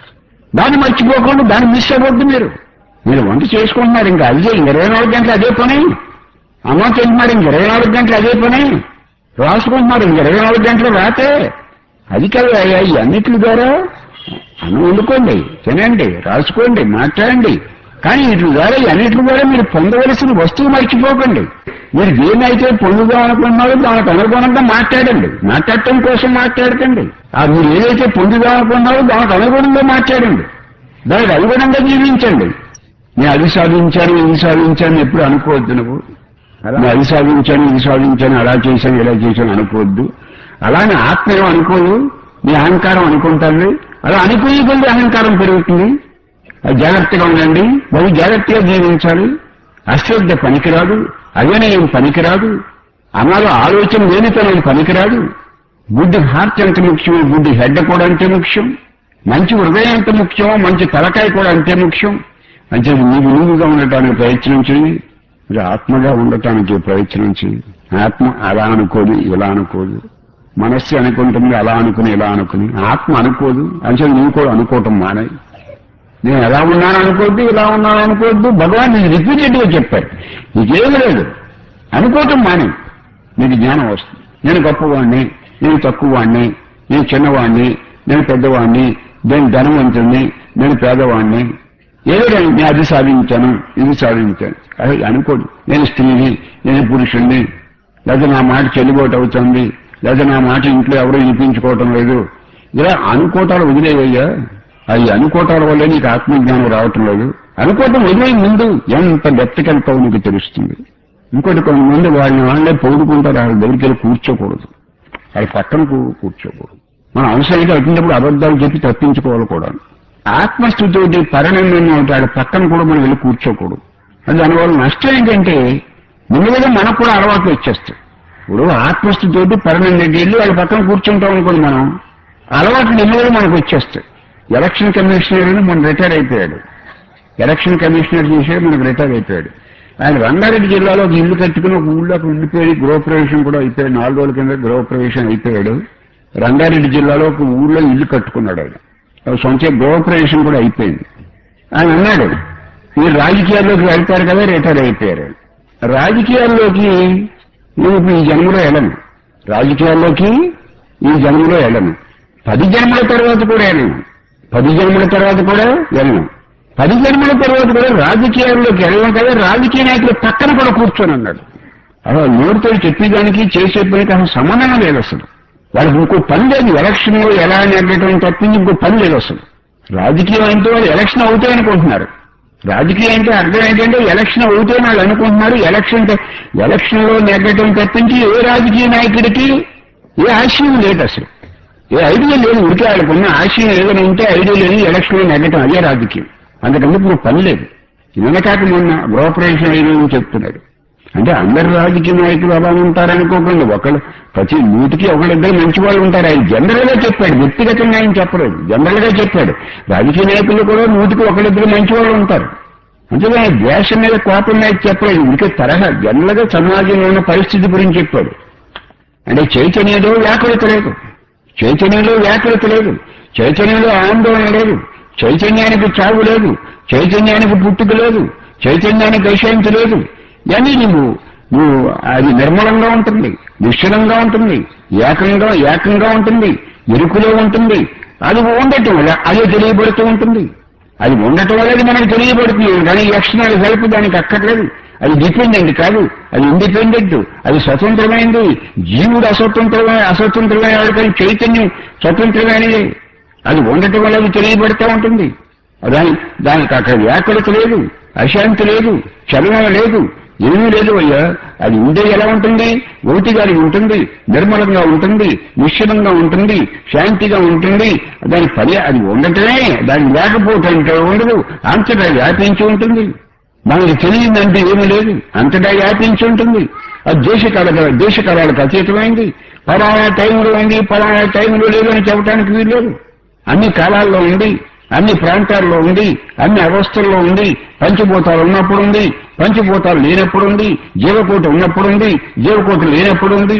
దాన్ని మర్చిపోకుండా దాన్ని మిస్ అవ్వద్దు. మీరు మీరు వంట చేసుకుంటున్నారు, ఇంకా అదే ఇరవై నాలుగు గంటలు అదే పని. అన్నం తింటున్నారు, ఇంక ఇరవై నాలుగు గంటలు అదే పని. రాసుకుంటున్నారు, ఇంక ఇరవై నాలుగు గంటలు రాతే. అది కాదు అయ్యా, ఈ అన్నిటి ద్వారా అన్నం వండుకోండి, తినండి, రాసుకోండి, మాట్లాడండి. కానీ వీటి ద్వారా ఈ అన్నిటి ద్వారా మీరు పొందవలసిన వస్తువు మర్చిపోకండి. మీరు దేన్నైతే పొందుదాం అనుకున్నారో దానికి అనుగుణంగా మాట్లాడండి. మాట్లాడటం కోసం మాట్లాడకండి. ఆ మీరు ఏదైతే పొందుదాం అనుకున్నారో దానికి అనుగుణంగా మాట్లాడండి. దానికి అనుగుణంగా జీవించండి. నేను అది సాధించాను, ఇది సాధించాను ఎప్పుడు అనుకోవద్దు. నువ్వు నేను అది సాధించాను, ఇది సాధించాను, అలా చేశాను, ఇలా చేశాను అనుకోవద్దు. అలానే ఆత్మ ఏమో అనుకోదు, నీ అహంకారం అనుకుంటుంది. అలా అనుకునే కొద్ది అహంకారం పెరుగుతుంది. జాగ్రత్తగా ఉండండి, బహు జాగ్రత్తగా జీవించాలి. అశ్రద్ధ పనికిరాదు, అవినయం పనికిరాదు, అనాలో ఆలోచన లేనితనం పనికిరాదు. బుద్ధి హార్ట్ ఎంత ముఖ్యం, బుద్ధి హెడ్ కూడా అంతే ముఖ్యం. మంచి హృదయం ఎంత ముఖ్యం, మంచి తలకాయ కూడా అంతే ముఖ్యం. అంటే నీకు నీవుగా ఉండటానికి ప్రయత్నం చేయి, ఆత్మగా ఉండటానికి ప్రయత్నం చేయి. ఆత్మ అలా అనుకోదు, ఇలా అనుకోదు. మనస్సు అనుకుంటుంది అలా అనుకుని ఇలా అనుకుని. ఆత్మ అనుకోదు, అంటే నువ్వు కూడా అనుకోవటం మానే. నేను ఎలా ఉన్నాను అనుకోవద్దు, ఇలా ఉన్నాను అనుకోవద్దు. భగవాన్ నీకు రిపీటెడ్గా చెప్పారు. నీకేమీ లేదు, అనుకోవటం మానే. నీకు జ్ఞానం వస్తుంది. నేను గొప్పవాణ్ణి, నేను తక్కువవాణ్ణి, నేను చిన్నవాణ్ణి, నేను పెద్దవాణ్ణి, నేను ధనవంతుణ్ణి, నేను పేదవాణ్ణి, ఏదో నేను అది సాధించాను, ఇది సాధించాను. అది అనుకోడు. నేను స్త్రీని, నేను పురుషుణ్ణి, లేదా నా మాట చెల్లుబాటు అవుతుంది, లేదా నా మాట ఇంట్లో ఎవరూ వినిపించుకోవటం లేదు. ఇలా అనుకోవటాలు వదిలేవయ్యా. అవి అనుకోవటాల వల్లే నీకు ఆత్మజ్ఞానం రావటం లేదు. అనుకోవటం వదిలే ముందు ఎంత డెప్త్కెళ్తావు నీకు తెలుస్తుంది. ఇంకోటి కొంతమంది వాళ్ళని వాళ్ళే పొగుడుకుంటారు, వాళ్ళ దగ్గరికి వెళ్ళి కూర్చోకూడదు, వాళ్ళ పక్కన కూర్చోకూడదు. మనం అవసరంగా వచ్చినప్పుడు అబద్ధాలు చెప్పి తప్పించుకోవాలి కూడా. ఆత్మస్థుతి పరిణామం వాళ్ళ పక్కన కూడా మనం వెళ్ళి కూర్చోకూడదు. అది దానివల్ల నష్టం ఏంటంటే ముందుగా మనకు కూడా అలవాట్లు వచ్చేస్తాయి. ఇప్పుడు ఆత్మస్థుతి పరిణామం దగ్గర వెళ్ళి వాళ్ళ పక్కన కూర్చుంటాం అనుకోండి, మనం అలవాట్లు నెమ్మదిగా మనకు వచ్చేస్తాయి. ఎలక్షన్ కమిషనర్ మనం రిటైర్ అయిపోయాడు. ఎలక్షన్ కమిషనర్ చేసేది మనకు రిటైర్ అయిపోయాడు. ఆయన రంగారెడ్డి జిల్లాలో ఒక ఇల్లు కట్టుకుని ఒక ఊళ్ళోకి ఉండిపోయి గృహప్రవేశం కూడా అయిపోయాడు. నాలుగు రోజుల కింద గృహప్రవేశం అయిపోయాడు. రంగారెడ్డి జిల్లాలో ఒక ఊళ్ళో ఇల్లు కట్టుకున్నాడు ఆయన. సొంత గృహప్రవేశం కూడా అయిపోయింది. ఆయన అన్నాడు, మీరు రాజకీయాల్లోకి వెళ్తారు కదా, రిటైర్ అయిపోయారు. రాజకీయాల్లోకి నేను ఈ జన్మలో వెళ్ళను, రాజకీయాల్లోకి ఈ జన్మలో వెళ్ళను, పది జన్మల తర్వాత కూడా వెళ్ళను, పది జన్మల తర్వాత కూడా వెళ్ళను, పది జన్మల తర్వాత కూడా రాజకీయాల్లోకి వెళ్ళను కదా, రాజకీయ నాయకులు పక్కన కూడా కూర్చొని అన్నాడు. అలా నోటితో చెప్పేదానికి చేసే పనికి అసలు సంబంధం లేదు. అసలు వాళ్ళకి ఇంకో పని లేదు. ఎలక్షన్ లో ఎలా నెగ్గటం తప్పించి ఇంకో పని లేదు అసలు. రాజకీయం అంటే వాళ్ళు ఎలక్షన్ అవుతాయనుకుంటున్నారు. రాజకీయం అంటే అర్థం ఏంటంటే ఎలక్షన్ అవుతాయని వాళ్ళు అనుకుంటున్నారు. ఎలక్షన్ ఎలక్షన్ లో నెగ్గటం తప్పించి ఏ రాజకీయ నాయకుడికి ఏ ఆశయం లేదు, అసలు ఏ ఐడియా లేదు. ఉడికే వాళ్ళకున్న ఆశయం ఏదైనా ఉంటే ఐడియా లేదు, ఎలక్షన్ లో నెగ్గటం అదే రాజకీయం. అందుకంటే ఇప్పుడు పని లేదు. నిన్న కాక మొన్న గృహప్రవేశం ఏదని చెప్తున్నాడు. అంటే అందరు రాజకీయ నాయకులు అలా ఉంటారనుకోకండి. ఒకళ్ళు ప్రతి నూటికి ఒకళ్ళిద్దరు మంచి వాళ్ళు ఉంటారు. ఆయన జనరల్ గా చెప్పాడు, వ్యక్తిగతంగా ఆయన చెప్పలేదు, జనరల్ గా చెప్పాడు. రాజకీయ నాయకులు కూడా నూటికి ఒకళ్ళిద్దరు మంచి వాళ్ళు ఉంటారు. అంటే ఆయన ద్వేషం మీద కోపం మీద చెప్పలేదు. ఇంకే తరహా జనరల్ గా సమాజంలో ఉన్న పరిస్థితి గురించి చెప్పాడు. అంటే చైతన్యంలో వ్యాకులత లేదు, చైతన్యంలో వ్యాకులత లేదు, చైతన్యంలో ఆందోళన లేదు, చైతన్యానికి చావు లేదు, చైతన్యానికి పుట్టుక లేదు, చైతన్యానికి అశాంతి లేదు. ఇవన్నీ నువ్వు నువ్వు అది నిర్మలంగా ఉంటుంది, నిశ్చలంగా ఉంటుంది, ఏకంగా ఏకంగా ఉంటుంది, ఎరుకులో ఉంటుంది. అది ఉండటం వల్ల అదే తెలియబడుతూ ఉంటుంది. అది ఉండటం వల్ల అది మనకు తెలియబడుతుంది. కానీ లక్షణాలు కలిపి దానికి అక్కర్లేదు. అది డిపెండెంట్ కాదు, అది ఇండిపెండెంట్, అది స్వతంత్రమైనది. జీవుడు అస్వతంత్రమైన అస్వతంత్రమైన వాడు, కానీ చైతన్యం స్వతంత్రమైనది. అది ఉండటం వల్ల అది తెలియబడుతూ ఉంటుంది. దాని దానికి అక్కడ వ్యాకులత లేదు, అశాంతి లేదు, చలనం లేదు, ఏమీ లేదు అయ్యా. అది ఉండే ఎలా ఉంటుంది? ఒకటిగాని ఉంటుంది, నిర్మలంగా ఉంటుంది, నిశ్చలంగా ఉంటుంది, శాంతిగా ఉంటుంది. దాని పని అది ఉండటమే, దాన్ని లేకపోతే ఉండదు. అంతటా వ్యాపించి ఉంటుంది. మనకి తెలియదంటే ఏమీ లేదు, అంతటా వ్యాపించి ఉంటుంది. అది దేశకాల దేశకాలాలకు అతీతమైంది. పలానా టైంలో ఉంది, పలానా టైంలో లేదు అని చెప్పడానికి వీల్లేదు. అన్ని కాలాల్లో ఉంది, అన్ని ప్రాంతాల్లో ఉంది, అన్ని అవస్థల్లో ఉంది. పంచభూతాలు ఉన్నప్పుడు ఉంది, పంచభూతాలు లేనప్పుడు ఉంది, జీవకోటి ఉన్నప్పుడు ఉంది, జీవకోటి లేనప్పుడు ఉంది.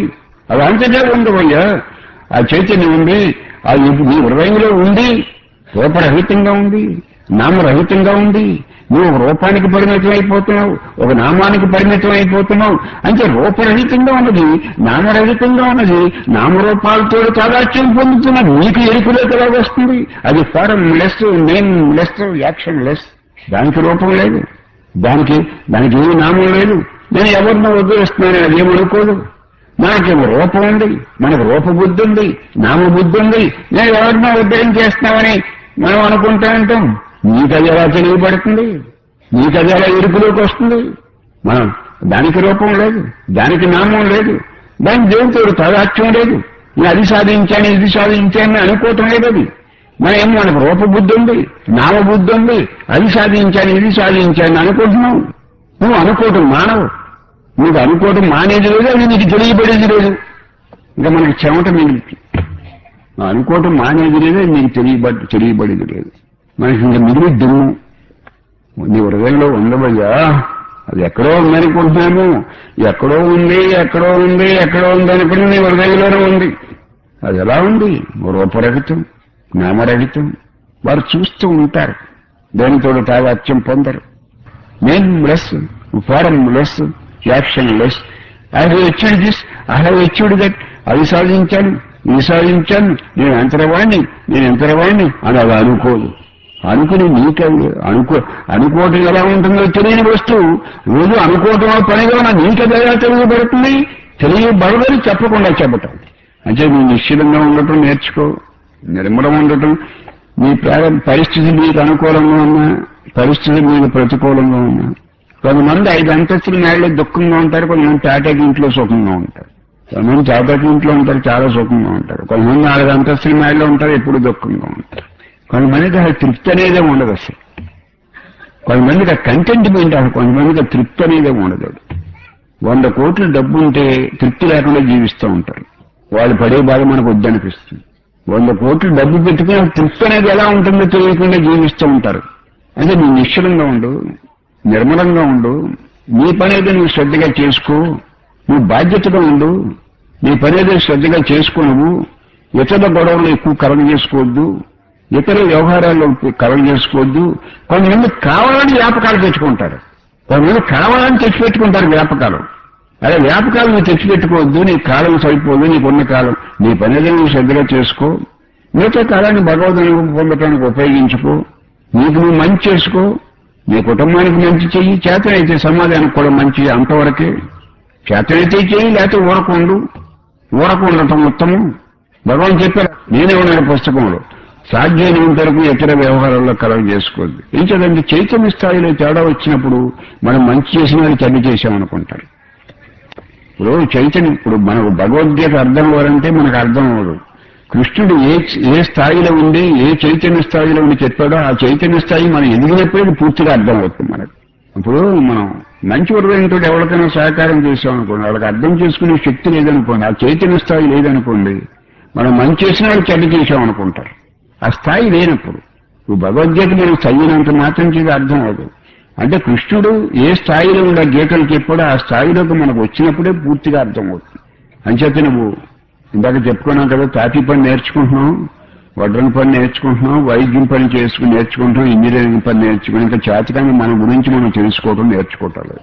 అది అంతటా ఉండవయ్యా. ఆ చైతన్యం ఉంది, అది నీ హృదయంలో ఉంది, రూపరహితంగా ఉంది, నామరహితంగా ఉంది. నువ్వు ఒక రూపానికి పరిమితం అయిపోతున్నావు, ఒక నామానికి పరిమితం అయిపోతున్నావు. అంటే రూపరహితంగా ఉన్నది, నామరహితంగా ఉన్నది, నామరూపాలతో తాదాత్యం పొందుతున్నా నీకు ఎరుకులోకి ఎలాగ వస్తుంది? అది formless, nameless, actionless. దానికి రూపం లేదు, దానికి దానికి ఏమి నామం లేదు. నేను ఎవరినో వదిలేస్తున్నాను, అదేమనుకోదు. మనకేమో రూపం ఉంది, మనకు రూపబుద్ధి ఉంది, నామబుద్ధి ఉంది. నేను ఎవరినో ఉద్యోగం చేస్తున్నామని మనం అనుకుంటా ఉంటాం. నీకది ఎలా తెలియబడుతుంది? నీకది ఎలా ఎరుకులోకి వస్తుంది? మనం దానికి రూపం లేదు, దానికి నామం లేదు, దానికి దేవుడితో తాదాత్యం లేదు. నేను అది సాధించాను, ఇది సాధించాను అనుకోవటం లేదు. అది మనం ఏమో మనకు రూపబుద్ధి ఉంది, నామబుద్ధి ఉంది, అది సాధించాను, ఇది సాధించాను అనుకుంటున్నావు. నువ్వు అనుకోవటం మానవు, నువ్వు అనుకోవటం మానేది లేదు, అది నీకు తెలియబడేది లేదు. ఇంకా మనకి చెమట మిగిలి అనుకోవటం మానేది లేదు, అది నీకు తెలియబడి తెలియబడేది లేదు. మనకి ఇంకా మిగిలి దుమ్ము నీ హృదయంలో ఉండవయ్యా. అది ఎక్కడో ఉందనుకుంటున్నాము, ఎక్కడో ఉంది, ఎక్కడో ఉంది, ఎక్కడో ఉంది అనుకుని నీ హృదయంలోనే ఉంది. అది ఎలా ఉంది? రూపరహితం, నామరహితం. వారు చూస్తూ ఉంటారు, దేనితో తాదాత్యం పొందరు. నేను less, formless, actionless. I have achieved this, I have achieved that. అది సాధించాను, ఇది సాధించాను, నేను అంతరవాణ్ణి, నేను ఎంతరవాణ్ణి అని అది అనుకోదు. అనుకుని నీకవి అనుకో అనుకోవటం ఎలా ఉంటుందో తెలియని వస్తువు రోజు అనుకోవటం పనిగా ఉన్న నీకది ఎలా తెలియబడుతుంది? తెలియబడదని చెప్పకుండా చెప్పటం. అంటే నువ్వు నిశ్చితంగా ఉండటం నేర్చుకో, నిర్మలం ఉండటం. నీ ప్రారం పరిస్థితి మీకు అనుకూలంగా ఉన్నా, పరిస్థితి మీకు ప్రతికూలంగా ఉన్నా. కొంతమంది ఐదు అంతస్తుల మేడలో దుఃఖంగా ఉంటారు, కొంతమంది తాటాకి ఇంట్లో సుఖంగా ఉంటారు. కొంతమంది తాటాకి ఇంట్లో ఉంటారు, చాలా సుఖంగా ఉంటారు. కొంతమంది నాలుగు అంతస్తుల మేడలో ఉంటారు, ఎప్పుడు దుఃఖంగా ఉంటారు. కొంతమందికి ఆ తృప్తి అనేదే ఉండదు అసలు. కొంతమందికి ఆ కంటెంట్మెంట్, కొంతమందికి ఆ తృప్తి అనేదే ఉండదు. వంద కోట్ల డబ్బు ఉంటే తృప్తి లేకుండా జీవిస్తూ ఉంటారు. వాళ్ళు పడే బాధ మనకు వద్దనిపిస్తుంది. వంద కోట్లు డబ్బు పెట్టుకుని తృప్తి అనేది ఎలా ఉంటుందో తెలియకుండా జీవిస్తూ ఉంటారు. అంటే నువ్వు నిశ్చలంగా ఉండు, నిర్మలంగా ఉండు, నీ పని ఏదో నువ్వు శ్రద్ధగా చేసుకో, నువ్వు బాధ్యతగా ఉండు, నీ పని ఏదో శ్రద్ధగా చేసుకో. నువ్వు ఇతరుల గొడవలు ఎక్కువ కలగ చేసుకోవద్దు, ఇతర వ్యవహారాల్లో కలగ చేసుకోవద్దు. కొంతమంది కావాలని వ్యాపకాలు తెచ్చుకుంటారు, కొంతమంది కావాలని తెచ్చిపెట్టుకుంటారు వ్యాపకాలు. అదే వ్యాపకాలు నువ్వు తెచ్చిపెట్టుకోవద్దు, నీ కాలం సరిపోదు, నీకున్న కాలం నీ పని ఏదో నువ్వు శ్రద్ధగా చేసుకో. మిగతా కాలాన్ని భగవద్గీత పొందటానికి ఉపయోగించుకో, నీకు నువ్వు మంచి చేసుకో, నీ కుటుంబానికి మంచి చెయ్యి. చేతనైతే సమాజానికి కూడా మంచి, అంతవరకే. చేతనైతే చెయ్యి, లేకపోతే ఊరకుండు. ఊరకు ఉండటం ఉత్తమం. భగవాన్ చెప్పారు, నేనే ఉన్నాను పుస్తకంలో, సాధ్యమైనంత వరకు ఇతర వ్యవహారాల్లో కలగ చేసుకోవద్దు. ఏం చదండి, చైతన్య స్థాయిలో తేడా వచ్చినప్పుడు మనం మంచి చేసిన వాళ్ళు చెడ్డ చేశామనుకుంటారు. ఇప్పుడు చైతన్యం, ఇప్పుడు మనకు భగవద్గీత అర్థం అవ్వాలంటే మనకు అర్థం అవ్వదు. కృష్ణుడు ఏ ఏ స్థాయిలో ఉండి, ఏ చైతన్య స్థాయిలో ఉండి చెప్పాడో ఆ చైతన్య స్థాయి మనం ఎదిగినప్పుడే పూర్తిగా అర్థం అవుతుంది మనకు. ఇప్పుడు మనం మంచి హృదయంతో ఎవరికైనా సహకారం చేసామనుకోండి, వాళ్ళకి అర్థం చేసుకునే శక్తి లేదనుకోండి, ఆ చైతన్య స్థాయి లేదనుకోండి, మనం మంచి చేసిన వాళ్ళు చెడ్డ చేసామనుకుంటారు. ఆ స్థాయి లేనప్పుడు ఇప్పుడు భగవద్గీత మనం చదివినంత మాత్రం చేసి అర్థం అవ్వదు. అంటే కృష్ణుడు ఏ స్థాయిలో ఉండే గీతలు చెప్పాడో ఆ స్థాయిలోకి మనకు వచ్చినప్పుడే పూర్తిగా అర్థం అవుతుంది. అంచేత నువ్వు ఇందాక చెప్పుకున్నాం కదా, తాపీ పని నేర్చుకుంటున్నాం, వడ్రన్ పని నేర్చుకుంటున్నాం, వైద్యం పని చేసుకుని నేర్చుకుంటున్నాం, ఇంజనీరింగ్ పని నేర్చుకుని, ఇంకా చేతకాన్ని మన గురించి మనం తెలుసుకోవటం నేర్చుకోవటం లేదు.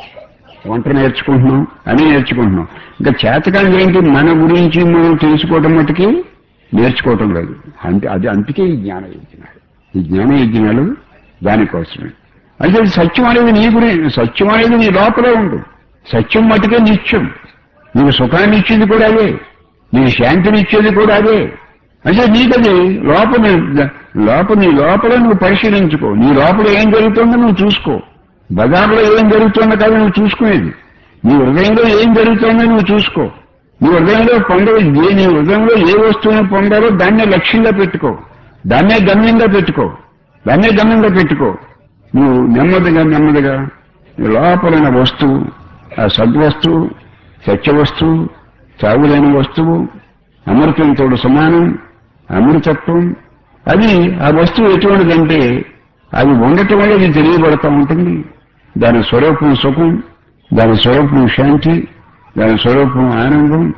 వంట నేర్చుకుంటున్నాం, అని నేర్చుకుంటున్నాం. ఇంకా చేతకాన్ని ఏంటి, మన గురించి మనం తెలుసుకోవటం మట్టుకి నేర్చుకోవటం లేదు. అంటే అది అందుకే ఈ జ్ఞాన యజ్ఞాలు, ఈ జ్ఞాన యజ్ఞాలు దానికోసమే. అంటే సత్యం అనేది నీ గురించి, సత్యం అనేది నీ లోపలే ఉంది. సత్యం మట్టుకే నిత్యం. నీకు సుఖాన్ని ఇచ్చేది కూడా అదే, నీకు శాంతిని ఇచ్చేది కూడా అదే. అంటే నీకది లోపల లోపల నీ లోపల నువ్వు పరిశీలించుకో. నీ లోపల ఏం జరుగుతుందో నువ్వు చూసుకో. బజార్లో ఏం జరుగుతుందో కదా నువ్వు చూసుకునేది. నీ హృదయంలో ఏం జరుగుతుందో నువ్వు చూసుకో. నీ హృదయంలో పొందవు, నీ హృదయంలో ఏ వస్తువును పొందాలో దాన్నే లక్ష్యంగా పెట్టుకో, దాన్నే గమ్యంగా పెట్టుకో, దాన్నే గమ్యంగా పెట్టుకో. నువ్వు నెమ్మదిగా నెమ్మదిగా నీ లోపలైన వస్తువు, ఆ సద్వస్తువు, సత్య వస్తువు, సాగులేని వస్తువు, అమృతంతో సమానం, అమృతత్వం, అది ఆ వస్తువు ఎటువంటిదంటే అది ఉండటం వల్ల అది తెలియబడతా ఉంటుంది. దాని స్వరూపం సుఖం, దాని స్వరూపం శాంతి, దాని స్వరూపం ఆనందం,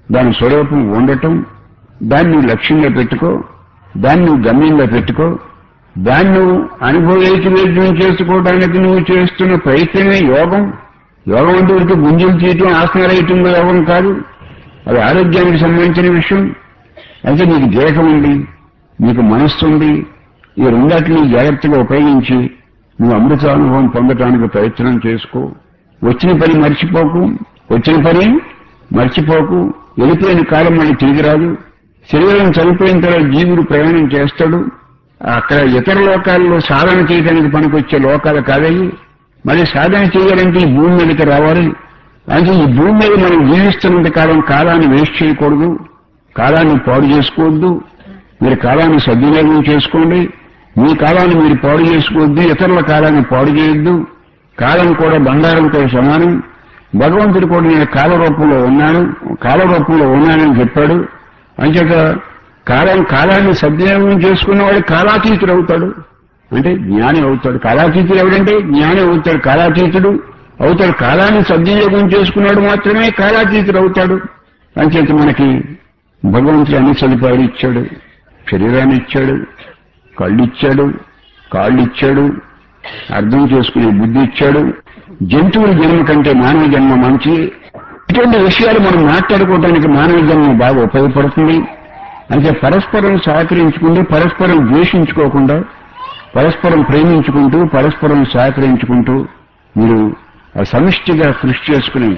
దాని స్వరూపం ఉండటం, దాన్ని నువ్వు లక్ష్యంగా పెట్టుకో, దాన్ని నువ్వు గమ్యంగా పెట్టుకో, దాన్ని నువ్వు అనుభవేకి వైద్యం చేసుకోవడానికి నువ్వు చేస్తున్న ప్రయత్నమే యోగం. యోగం అంటే వరకు గుంజలు తీయటం, ఆసనాలు వేయటం యోగం కాదు. అది ఆరోగ్యానికి సంబంధించిన విషయం. అయితే నీకు దేహం ఉంది, నీకు మనస్సు ఉంది. ఈ రెండాటిని జాగ్రత్తగా ఉపయోగించి నువ్వు అమృతానుభవం పొందటానికి ప్రయత్నం చేసుకో. వచ్చిన పని మర్చిపోకు, వచ్చిన పని మర్చిపోకు. వెళ్ళిపోయిన కాలం మళ్ళీ తిరిగి రాదు. శరీరం చనిపోయిన తర్వాత జీవుడు ప్రయాణం చేస్తాడు. అక్కడ ఇతర లోకాల్లో సాధన చేయడానికి పనికొచ్చే లోకాలు కాదయ్యి. మళ్ళీ సాధన చేయాలంటే ఈ భూమి మీదకి రావాలి. అంటే ఈ భూమి మీద మనం జీవిస్తున్నంత కాలం కాలాన్ని వేస్ట్ చేయకూడదు, కాలాన్ని పాడు చేసుకోవద్దు. మీరు కాలాన్ని సద్వినియోగం చేసుకోండి. మీ కాలాన్ని మీరు పాడు చేసుకోవద్దు, ఇతరుల కాలాన్ని పాడు చేయొద్దు. కాలం కూడా బంగారంతో సమానం. భగవంతుడు కూడా నేను కాల రూపంలో ఉన్నాను, కాల రూపంలో ఉన్నానని చెప్పాడు. అంచేత కాలం కాలాన్ని సద్వినియోగం చేసుకున్నవాడు కాలాతీతుడు అవుతాడు, అంటే జ్ఞాని అవుతాడు. కాలాతీతుడు ఎవడంటే జ్ఞాని అవుతాడు, కాలాతీతుడు అవుతాడు. కాలాన్ని సద్వినియోగం చేసుకున్నాడు మాత్రమే కాలాతీతుడు అవుతాడు. అంచేత మనకి భగవంతుడు అన్ని సదుపాయాలు ఇచ్చాడు. శరీరాన్ని ఇచ్చాడు, కళ్ళు ఇచ్చాడు, కాళ్ళు ఇచ్చాడు, అర్థం చేసుకునే బుద్ధి ఇచ్చాడు. జంతువుల జన్మ కంటే మానవ జన్మ మంచి. ఇటువంటి విషయాలు మనం మాట్లాడుకోవడానికి మానవ జన్మ బాగా ఉపయోగపడుతుంది. అంటే పరస్పరం సహకరించుకుంటూ, పరస్పరం ద్వేషించుకోకుండా, పరస్పరం ప్రేమించుకుంటూ, పరస్పరం సహకరించుకుంటూ మీరు సమిష్టిగా కృషి చేసుకుని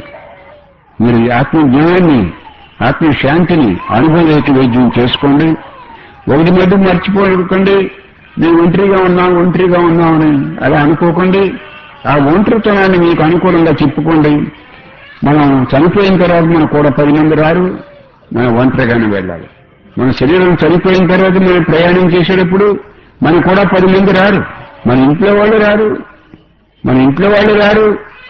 మీరు ఆత్మజ్ఞానాన్ని, ఆత్మశాంతిని అనుభవేకి వైద్యం చేసుకోండి. ఒకటి మధ్య మర్చిపోకండి, నేను ఒంటరిగా ఉన్నాను ఒంటరిగా ఉన్నామని అలా అనుకోకండి. ఆ ఒంటరితనాన్ని మీకు అనుకూలంగా చెప్పుకోండి. మనం చనిపోయిన తర్వాత మన కూడా పది మంది రారు, మనం ఒంటరిగానే వెళ్ళాలి. మన శరీరం చనిపోయిన తర్వాత మనం ప్రయాణం చేసేటప్పుడు మన కూడా పది మంది రారు. మన ఇంట్లో వాళ్ళు రారు, మన ఇంట్లో వాళ్ళు రారు,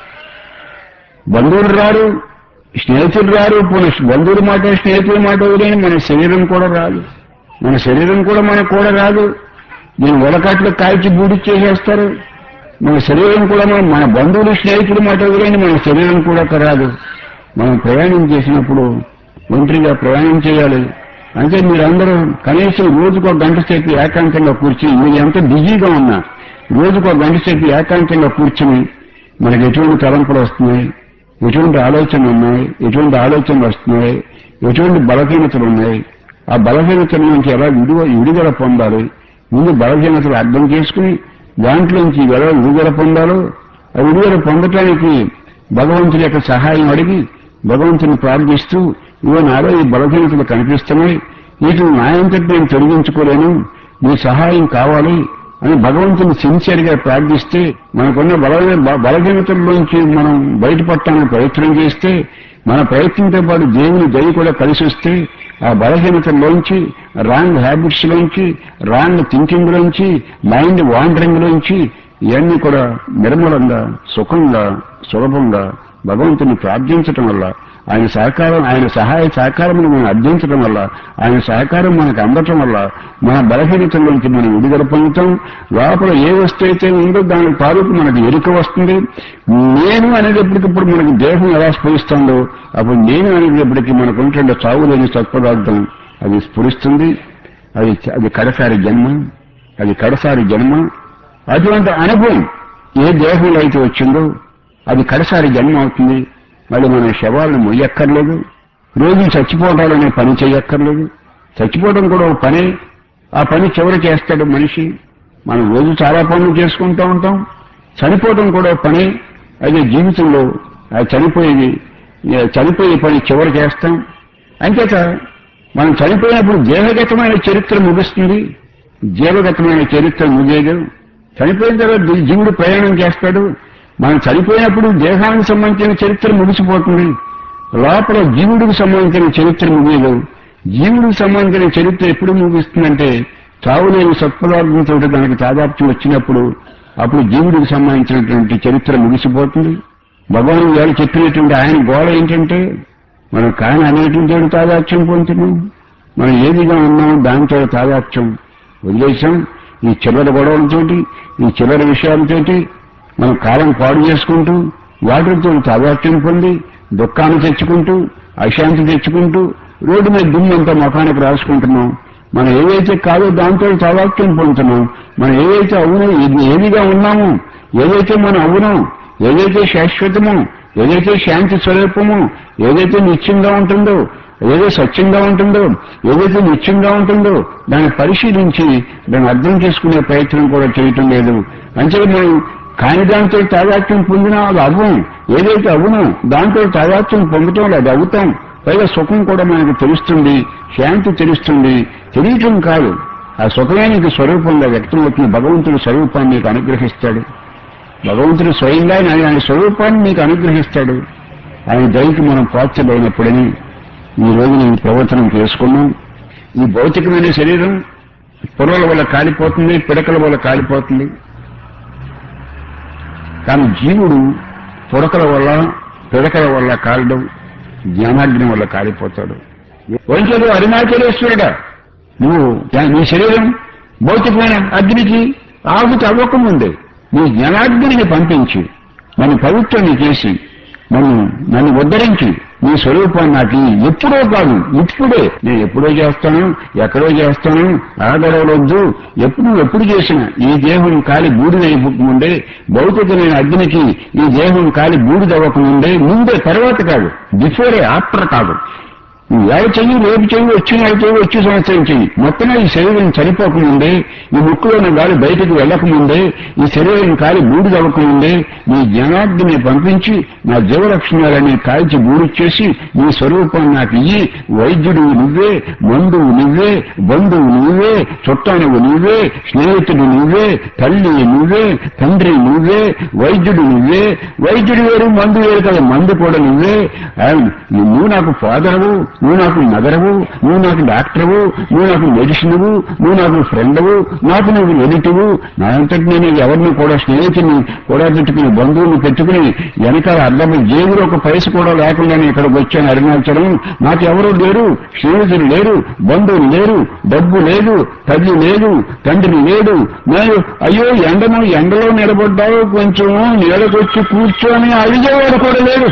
బంధువులు రారు, స్నేహితులు రారు. బంధువుల మాట స్నేహితుల మాట వదిలేని మన శరీరం కూడా రాదు. మన శరీరం కూడా మనకు కూడా రాదు. దీని వడకాట్లు కాల్చి బూడిచ్చేసేస్తారు. మన శరీరం కూడా మనం మన బంధువులు స్నేహితుల మాట వదిలేని మన శరీరం కూడా రాదు. మనం ప్రయాణం చేసినప్పుడు ఒంటరిగా ప్రయాణం చేయాలి. అంటే మీరందరూ కనీసం రోజుకు ఒక గంట సేపు ఏకాంతంగా కూర్చుని, మీరు ఎంత బిజీగా ఉన్నా రోజుకు ఒక గంట సేపు ఏకాంతంగా కూర్చుని మనకి ఎటువంటి తలంపులు వస్తున్నాయి, ఎటువంటి ఆలోచనలు ఉన్నాయి, ఎటువంటి ఆలోచనలు వస్తున్నాయి, ఎటువంటి బలహీనతలు ఉన్నాయి, ఆ బలహీనతల నుంచి ఎలా విడువ విడుదల పొందాలి, ముందు బలహీనతలు అర్థం చేసుకుని దాంట్లోంచి ఎలా విడుదల పొందాలో ఆ విడుదల పొందటానికి భగవంతుడి యొక్క సహాయం అడిగి భగవంతుని ప్రార్థిస్తూ, ఇవో నాలో ఈ బలహీనతలు కనిపిస్తున్నాయి, వీటిని నాయంతటి నేను తొలగించుకోలేను, నీ సహాయం కావాలి అని భగవంతుని సిన్సియర్గా ప్రార్థిస్తే మనకున్న బల బలహీనతల్లోంచి మనం బయటపడటానికి ప్రయత్నం చేస్తే, మన ప్రయత్నంతో పాటు దేవుని దయ కూడా కలిసి వస్తే ఆ బలహీనతల్లోంచి, రాంగ్ హ్యాబిట్స్ లోంచి, రాంగ్ థింకింగ్ లోంచి, మైండ్ వాండరింగ్ లోంచి ఇవన్నీ కూడా నిర్మలంగా, సుఖంగా, సులభంగా భగవంతుని ప్రార్థించటం వల్ల, ఆయన సహకారం, ఆయన సహాయ సహకారమును మనం అర్థించడం వల్ల, ఆయన సహకారం మనకు అందటం వల్ల మన బలహీనతల నుంచి మనం విడుదల పొందుతాం. లోపల ఏ వస్తువు అయితే ఉందో దాని తాలూకు మనకు ఎరుక వస్తుంది. నేను అనేటప్పటికప్పుడు మనకు దేహం ఎలా స్ఫురిస్తుందో అప్పుడు నేను అనేటప్పటికీ మనకు ఉంటుండే చావు లేని సత్పదార్థం అది స్ఫురిస్తుంది. అది అది కడసారి జన్మ, అది కడసారి జన్మ. అటువంటి అనుభవం ఏ దేహంలో అయితే వచ్చిందో అది కడసారి జన్మ అవుతుంది. మళ్ళీ మన శవాలను మొయ్యక్కర్లేదు, రోజు చచ్చిపోవటాలనే పని చేయక్కర్లేదు. చచ్చిపోవడం కూడా ఒక పనే. ఆ పని చివరి చేస్తాడు మనిషి. మనం రోజు చాలా పనులు చేసుకుంటూ ఉంటాం, చనిపోవడం కూడా ఒక పనే. అదే జీవితంలో అది చనిపోయేది, చనిపోయే పని చివరి చేస్తాం. అంచేత మనం చనిపోయినప్పుడు దేహగతమైన చరిత్ర ముగుస్తుంది, జీవగతమైన చరిత్ర ముగియదు. చనిపోయిన తర్వాత జీవుడు ప్రయాణం చేస్తాడు. మనం చనిపోయినప్పుడు దేహానికి సంబంధించిన చరిత్ర ముగిసిపోతుంది, లోపల జీవుడికి సంబంధించిన చరిత్ర ముగియదు. జీవుడికి సంబంధించిన చరిత్ర ఎప్పుడు ముగిస్తుందంటే చావులేని సత్పదార్థంతో దానికి తాదాప్యం వచ్చినప్పుడు, అప్పుడు జీవుడికి సంబంధించినటువంటి చరిత్ర ముగిసిపోతుంది. భగవాన్ గారు చెప్పినటువంటి ఆయన గోడ ఏంటంటే మనం కాని అనేటువంటి తాదాప్యం పొందుతున్నాం. మనం ఏదిగా ఉన్నామో దాంతో తాదాప్యం వదిలేశాం. ఈ చిల్లర గొడవలతోటి, ఈ చిల్లర విషయాలతోటి మనం కాలం పాడు చేసుకుంటూ వాటితో తాదాత్యం పొంది దుఃఖాన్ని తెచ్చుకుంటూ అశాంతి తెచ్చుకుంటూ రోడ్డు మీద దుమ్మంతా ముఖానికి రాసుకుంటున్నాం. మనం ఏదైతే కాదో దాంతో తాదాత్మ్యం పొందుతున్నాం. మనం ఏదైతే అవునో ఏదిగా ఉన్నామో, ఏదైతే మనం అవునో, ఏదైతే శాశ్వతమో, ఏదైతే శాంతి స్వరూపమో, ఏదైతే నిత్యంగా ఉంటుందో, ఏదో సత్యంగా ఉంటుందో, ఏదైతే నిత్యంగా ఉంటుందో దాన్ని పరిశీలించి దాన్ని అర్థం చేసుకునే ప్రయత్నం కూడా చేయటం లేదు. అంటే మనం కాని దాంతో తాదాత్మ్యం పొందినా అది అవ్వం. ఏదైతే అవునో దాంతో తాదాత్మ్యం పొందటం లేదు, అవుతాం. పైగా సుఖం కూడా మనకు తెలుస్తుంది, శాంతి తెలుస్తుంది. తెలియటం కాదు, ఆ సుఖమే నీకు స్వరూపంగా వ్యక్తమవుతుంది. భగవంతుడి స్వరూపాన్ని నీకు అనుగ్రహిస్తాడు. భగవంతుడు స్వయంగా ఆయన స్వరూపాన్ని నీకు అనుగ్రహిస్తాడు. ఆయన దయకి మనం పాత్రలైనప్పుడని ఈ రోజు నేను ప్రవచనం చేసుకున్నాం. ఈ భౌతికమైన శరీరం పొరల వల్ల కాలిపోతుంది, పిడకల వల్ల కాలిపోతుంది. కానీ జీవుడు పొరకల వల్ల పిడకల వల్ల కాలడం, జ్ఞానాగ్ని వల్ల కాలిపోతాడు. వంచదు అరుణాచలేశ్వరుడా, నువ్వు నీ శరీరం భౌతికమైన అగ్నికి ఆహుతి అవ్వకముందే నీ జ్ఞానాగ్నిని పంపించి నన్ను పవిత్రాన్ని చేసి నన్ను నన్ను ఉద్ధరించి నీ స్వరూపాన్ని నాకు ఎప్పుడో కాదు ఇప్పుడే. నేను ఎప్పుడో చేస్తాను, ఎక్కడో చేస్తాను, ఆగడవలొద్దు. ఎప్పుడు ఎప్పుడు చేసినా ఈ దేహం కాలి బూడిదైపోకముందే, భౌతికమైన అగ్నికి ఈ దేహం కాలి బూడిదవ్వకముందే, ముందే, తర్వాత కాదు, బిఫోరే, ఆఫ్టర్ కాదు. ఏడు చెయ్యి, రేపు చెయ్యి, వచ్చిన చెయ్యి, వచ్చి సంవత్సరం చెయ్యి, మొత్తం ఈ శరీరం చనిపోకముందే, ఈ ముక్కులోని గాలి బయటకు వెళ్లకముందే, ఈ శరీరం కాలి బూడిదవ్వకముందే నీ జ్ఞానాగ్ని పంపించి నా జీవలక్షణాలని కాల్చి బూడిచ్చేసి నీ స్వరూపాన్ని నాకు ఇయ్యి. వైద్యుడు నువ్వే, మందువు నువ్వే, బంధువు నువ్వే, చుట్టానువు నువ్వే, స్నేహితుడు నువ్వే, తల్లి నువ్వే, తండ్రి నువ్వే, వైద్యుడు నువ్వే. వైద్యుడు వేరు, మందు వేరు కదా, మందు కూడా నువ్వే. నువ్వు నాకు ఫాదరవు, నువ్వు నాకు మదరవు, నువ్వు నాకు డాక్టరవు, నువ్వు నాకు మెడిసినవు, నువ్వు నాకు ఫ్రెండవు, నాకు నువ్వు ఎడిటివు. నా అంతటి నేను ఎవరిని కూడా స్నేహితుని కూడా పెట్టుకుని, బంధువుని పెట్టుకుని వెనకాల అర్థమై జేబులో ఒక పైస కూడా లేకుండా నేను ఇక్కడికి వచ్చాను అరుణాచలం. నాకు ఎవరు లేరు, స్నేహితులు లేరు, బంధువులు లేరు, డబ్బు లేదు, తల్లి లేదు, తండ్రి లేడు. నేను అయ్యో ఎండను ఎండలో నిలబడ్డావు, కొంచెం నీడకొచ్చి కూర్చొని అడిగేవాడు కూడా లేడు.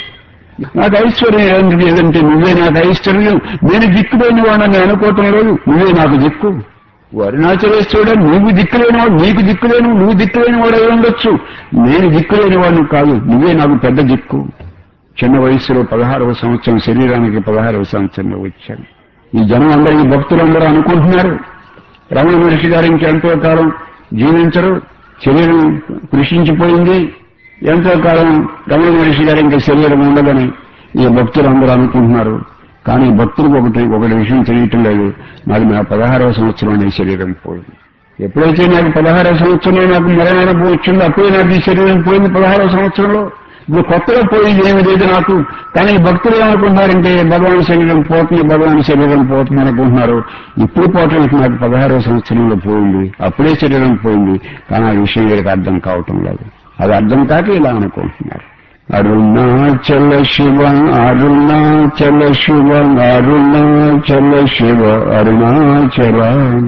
నాకు ఐశ్వర్యం ఏదంటే నువ్వే నాకు ఐశ్వర్యం. నేను దిక్కులేని వాడని అనుకోవటం లేదు, నువ్వే నాకు దిక్కు. అరుణాచలేశ్వరుడా, నువ్వు దిక్కులేని వాడు, నీకు దిక్కులేను, నువ్వు దిక్కులేని వాడు అయి ఉండొచ్చు. నేను దిక్కులేని వాడిని కాదు, నువ్వే నాకు పెద్ద దిక్కు. చిన్న వయసులో పదహారవ సంవత్సరం, శరీరానికి పదహారవ సంవత్సరంలో వచ్చాను. ఈ జనం అందరూ, ఈ భక్తులందరూ అనుకుంటున్నారు రమణ మహర్షి గారు ఇంకెంతో కాలం జీవించరు, శరీరం కృషించిపోయింది, ఎంతో కాలం రమణ మహర్షి గారు ఇంకా శరీరం ఉండదని ఈ భక్తులు అందరూ అనుకుంటున్నారు. కానీ భక్తులకు ఒకటి ఒకటి విషయం తెలియటం లేదు, నాకు నా పదహారవ సంవత్సరంలో శరీరం పోయింది. ఎప్పుడైతే నాకు పదహారవ సంవత్సరంలో నాకు మరణానుభవం వచ్చిందో అప్పుడే నాకు ఈ శరీరం పోయింది. పదహారవ సంవత్సరంలో ఇప్పుడు కొత్తగా పోయింది ఏమి లేదు నాకు. కానీ భక్తులు ఏమనుకుంటున్నారంటే భగవాన్ శరీరం పోతుంది, భగవాన్ శరీరం పోతుంది అనుకుంటున్నారు. ఇప్పుడు పోవటానికి నాకు పదహారవ సంవత్సరంలో పోయింది, అప్పుడే శరీరం పోయింది. కానీ ఆ విషయం వీరికి అర్థం కావటం లేదు. అది అర్థం కాక ఇలా అనుకుంటున్నారు. అరుణాచల శివ, అరుణాచల శివ, అరుణాచల శివ, అరుణాచల.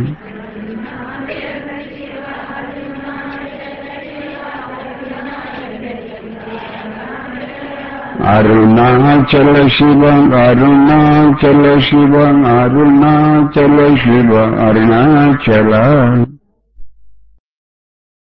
అరుణాచల శివ, అరుణాచల శివ, అరుణాచల శివ, అరుణాచల.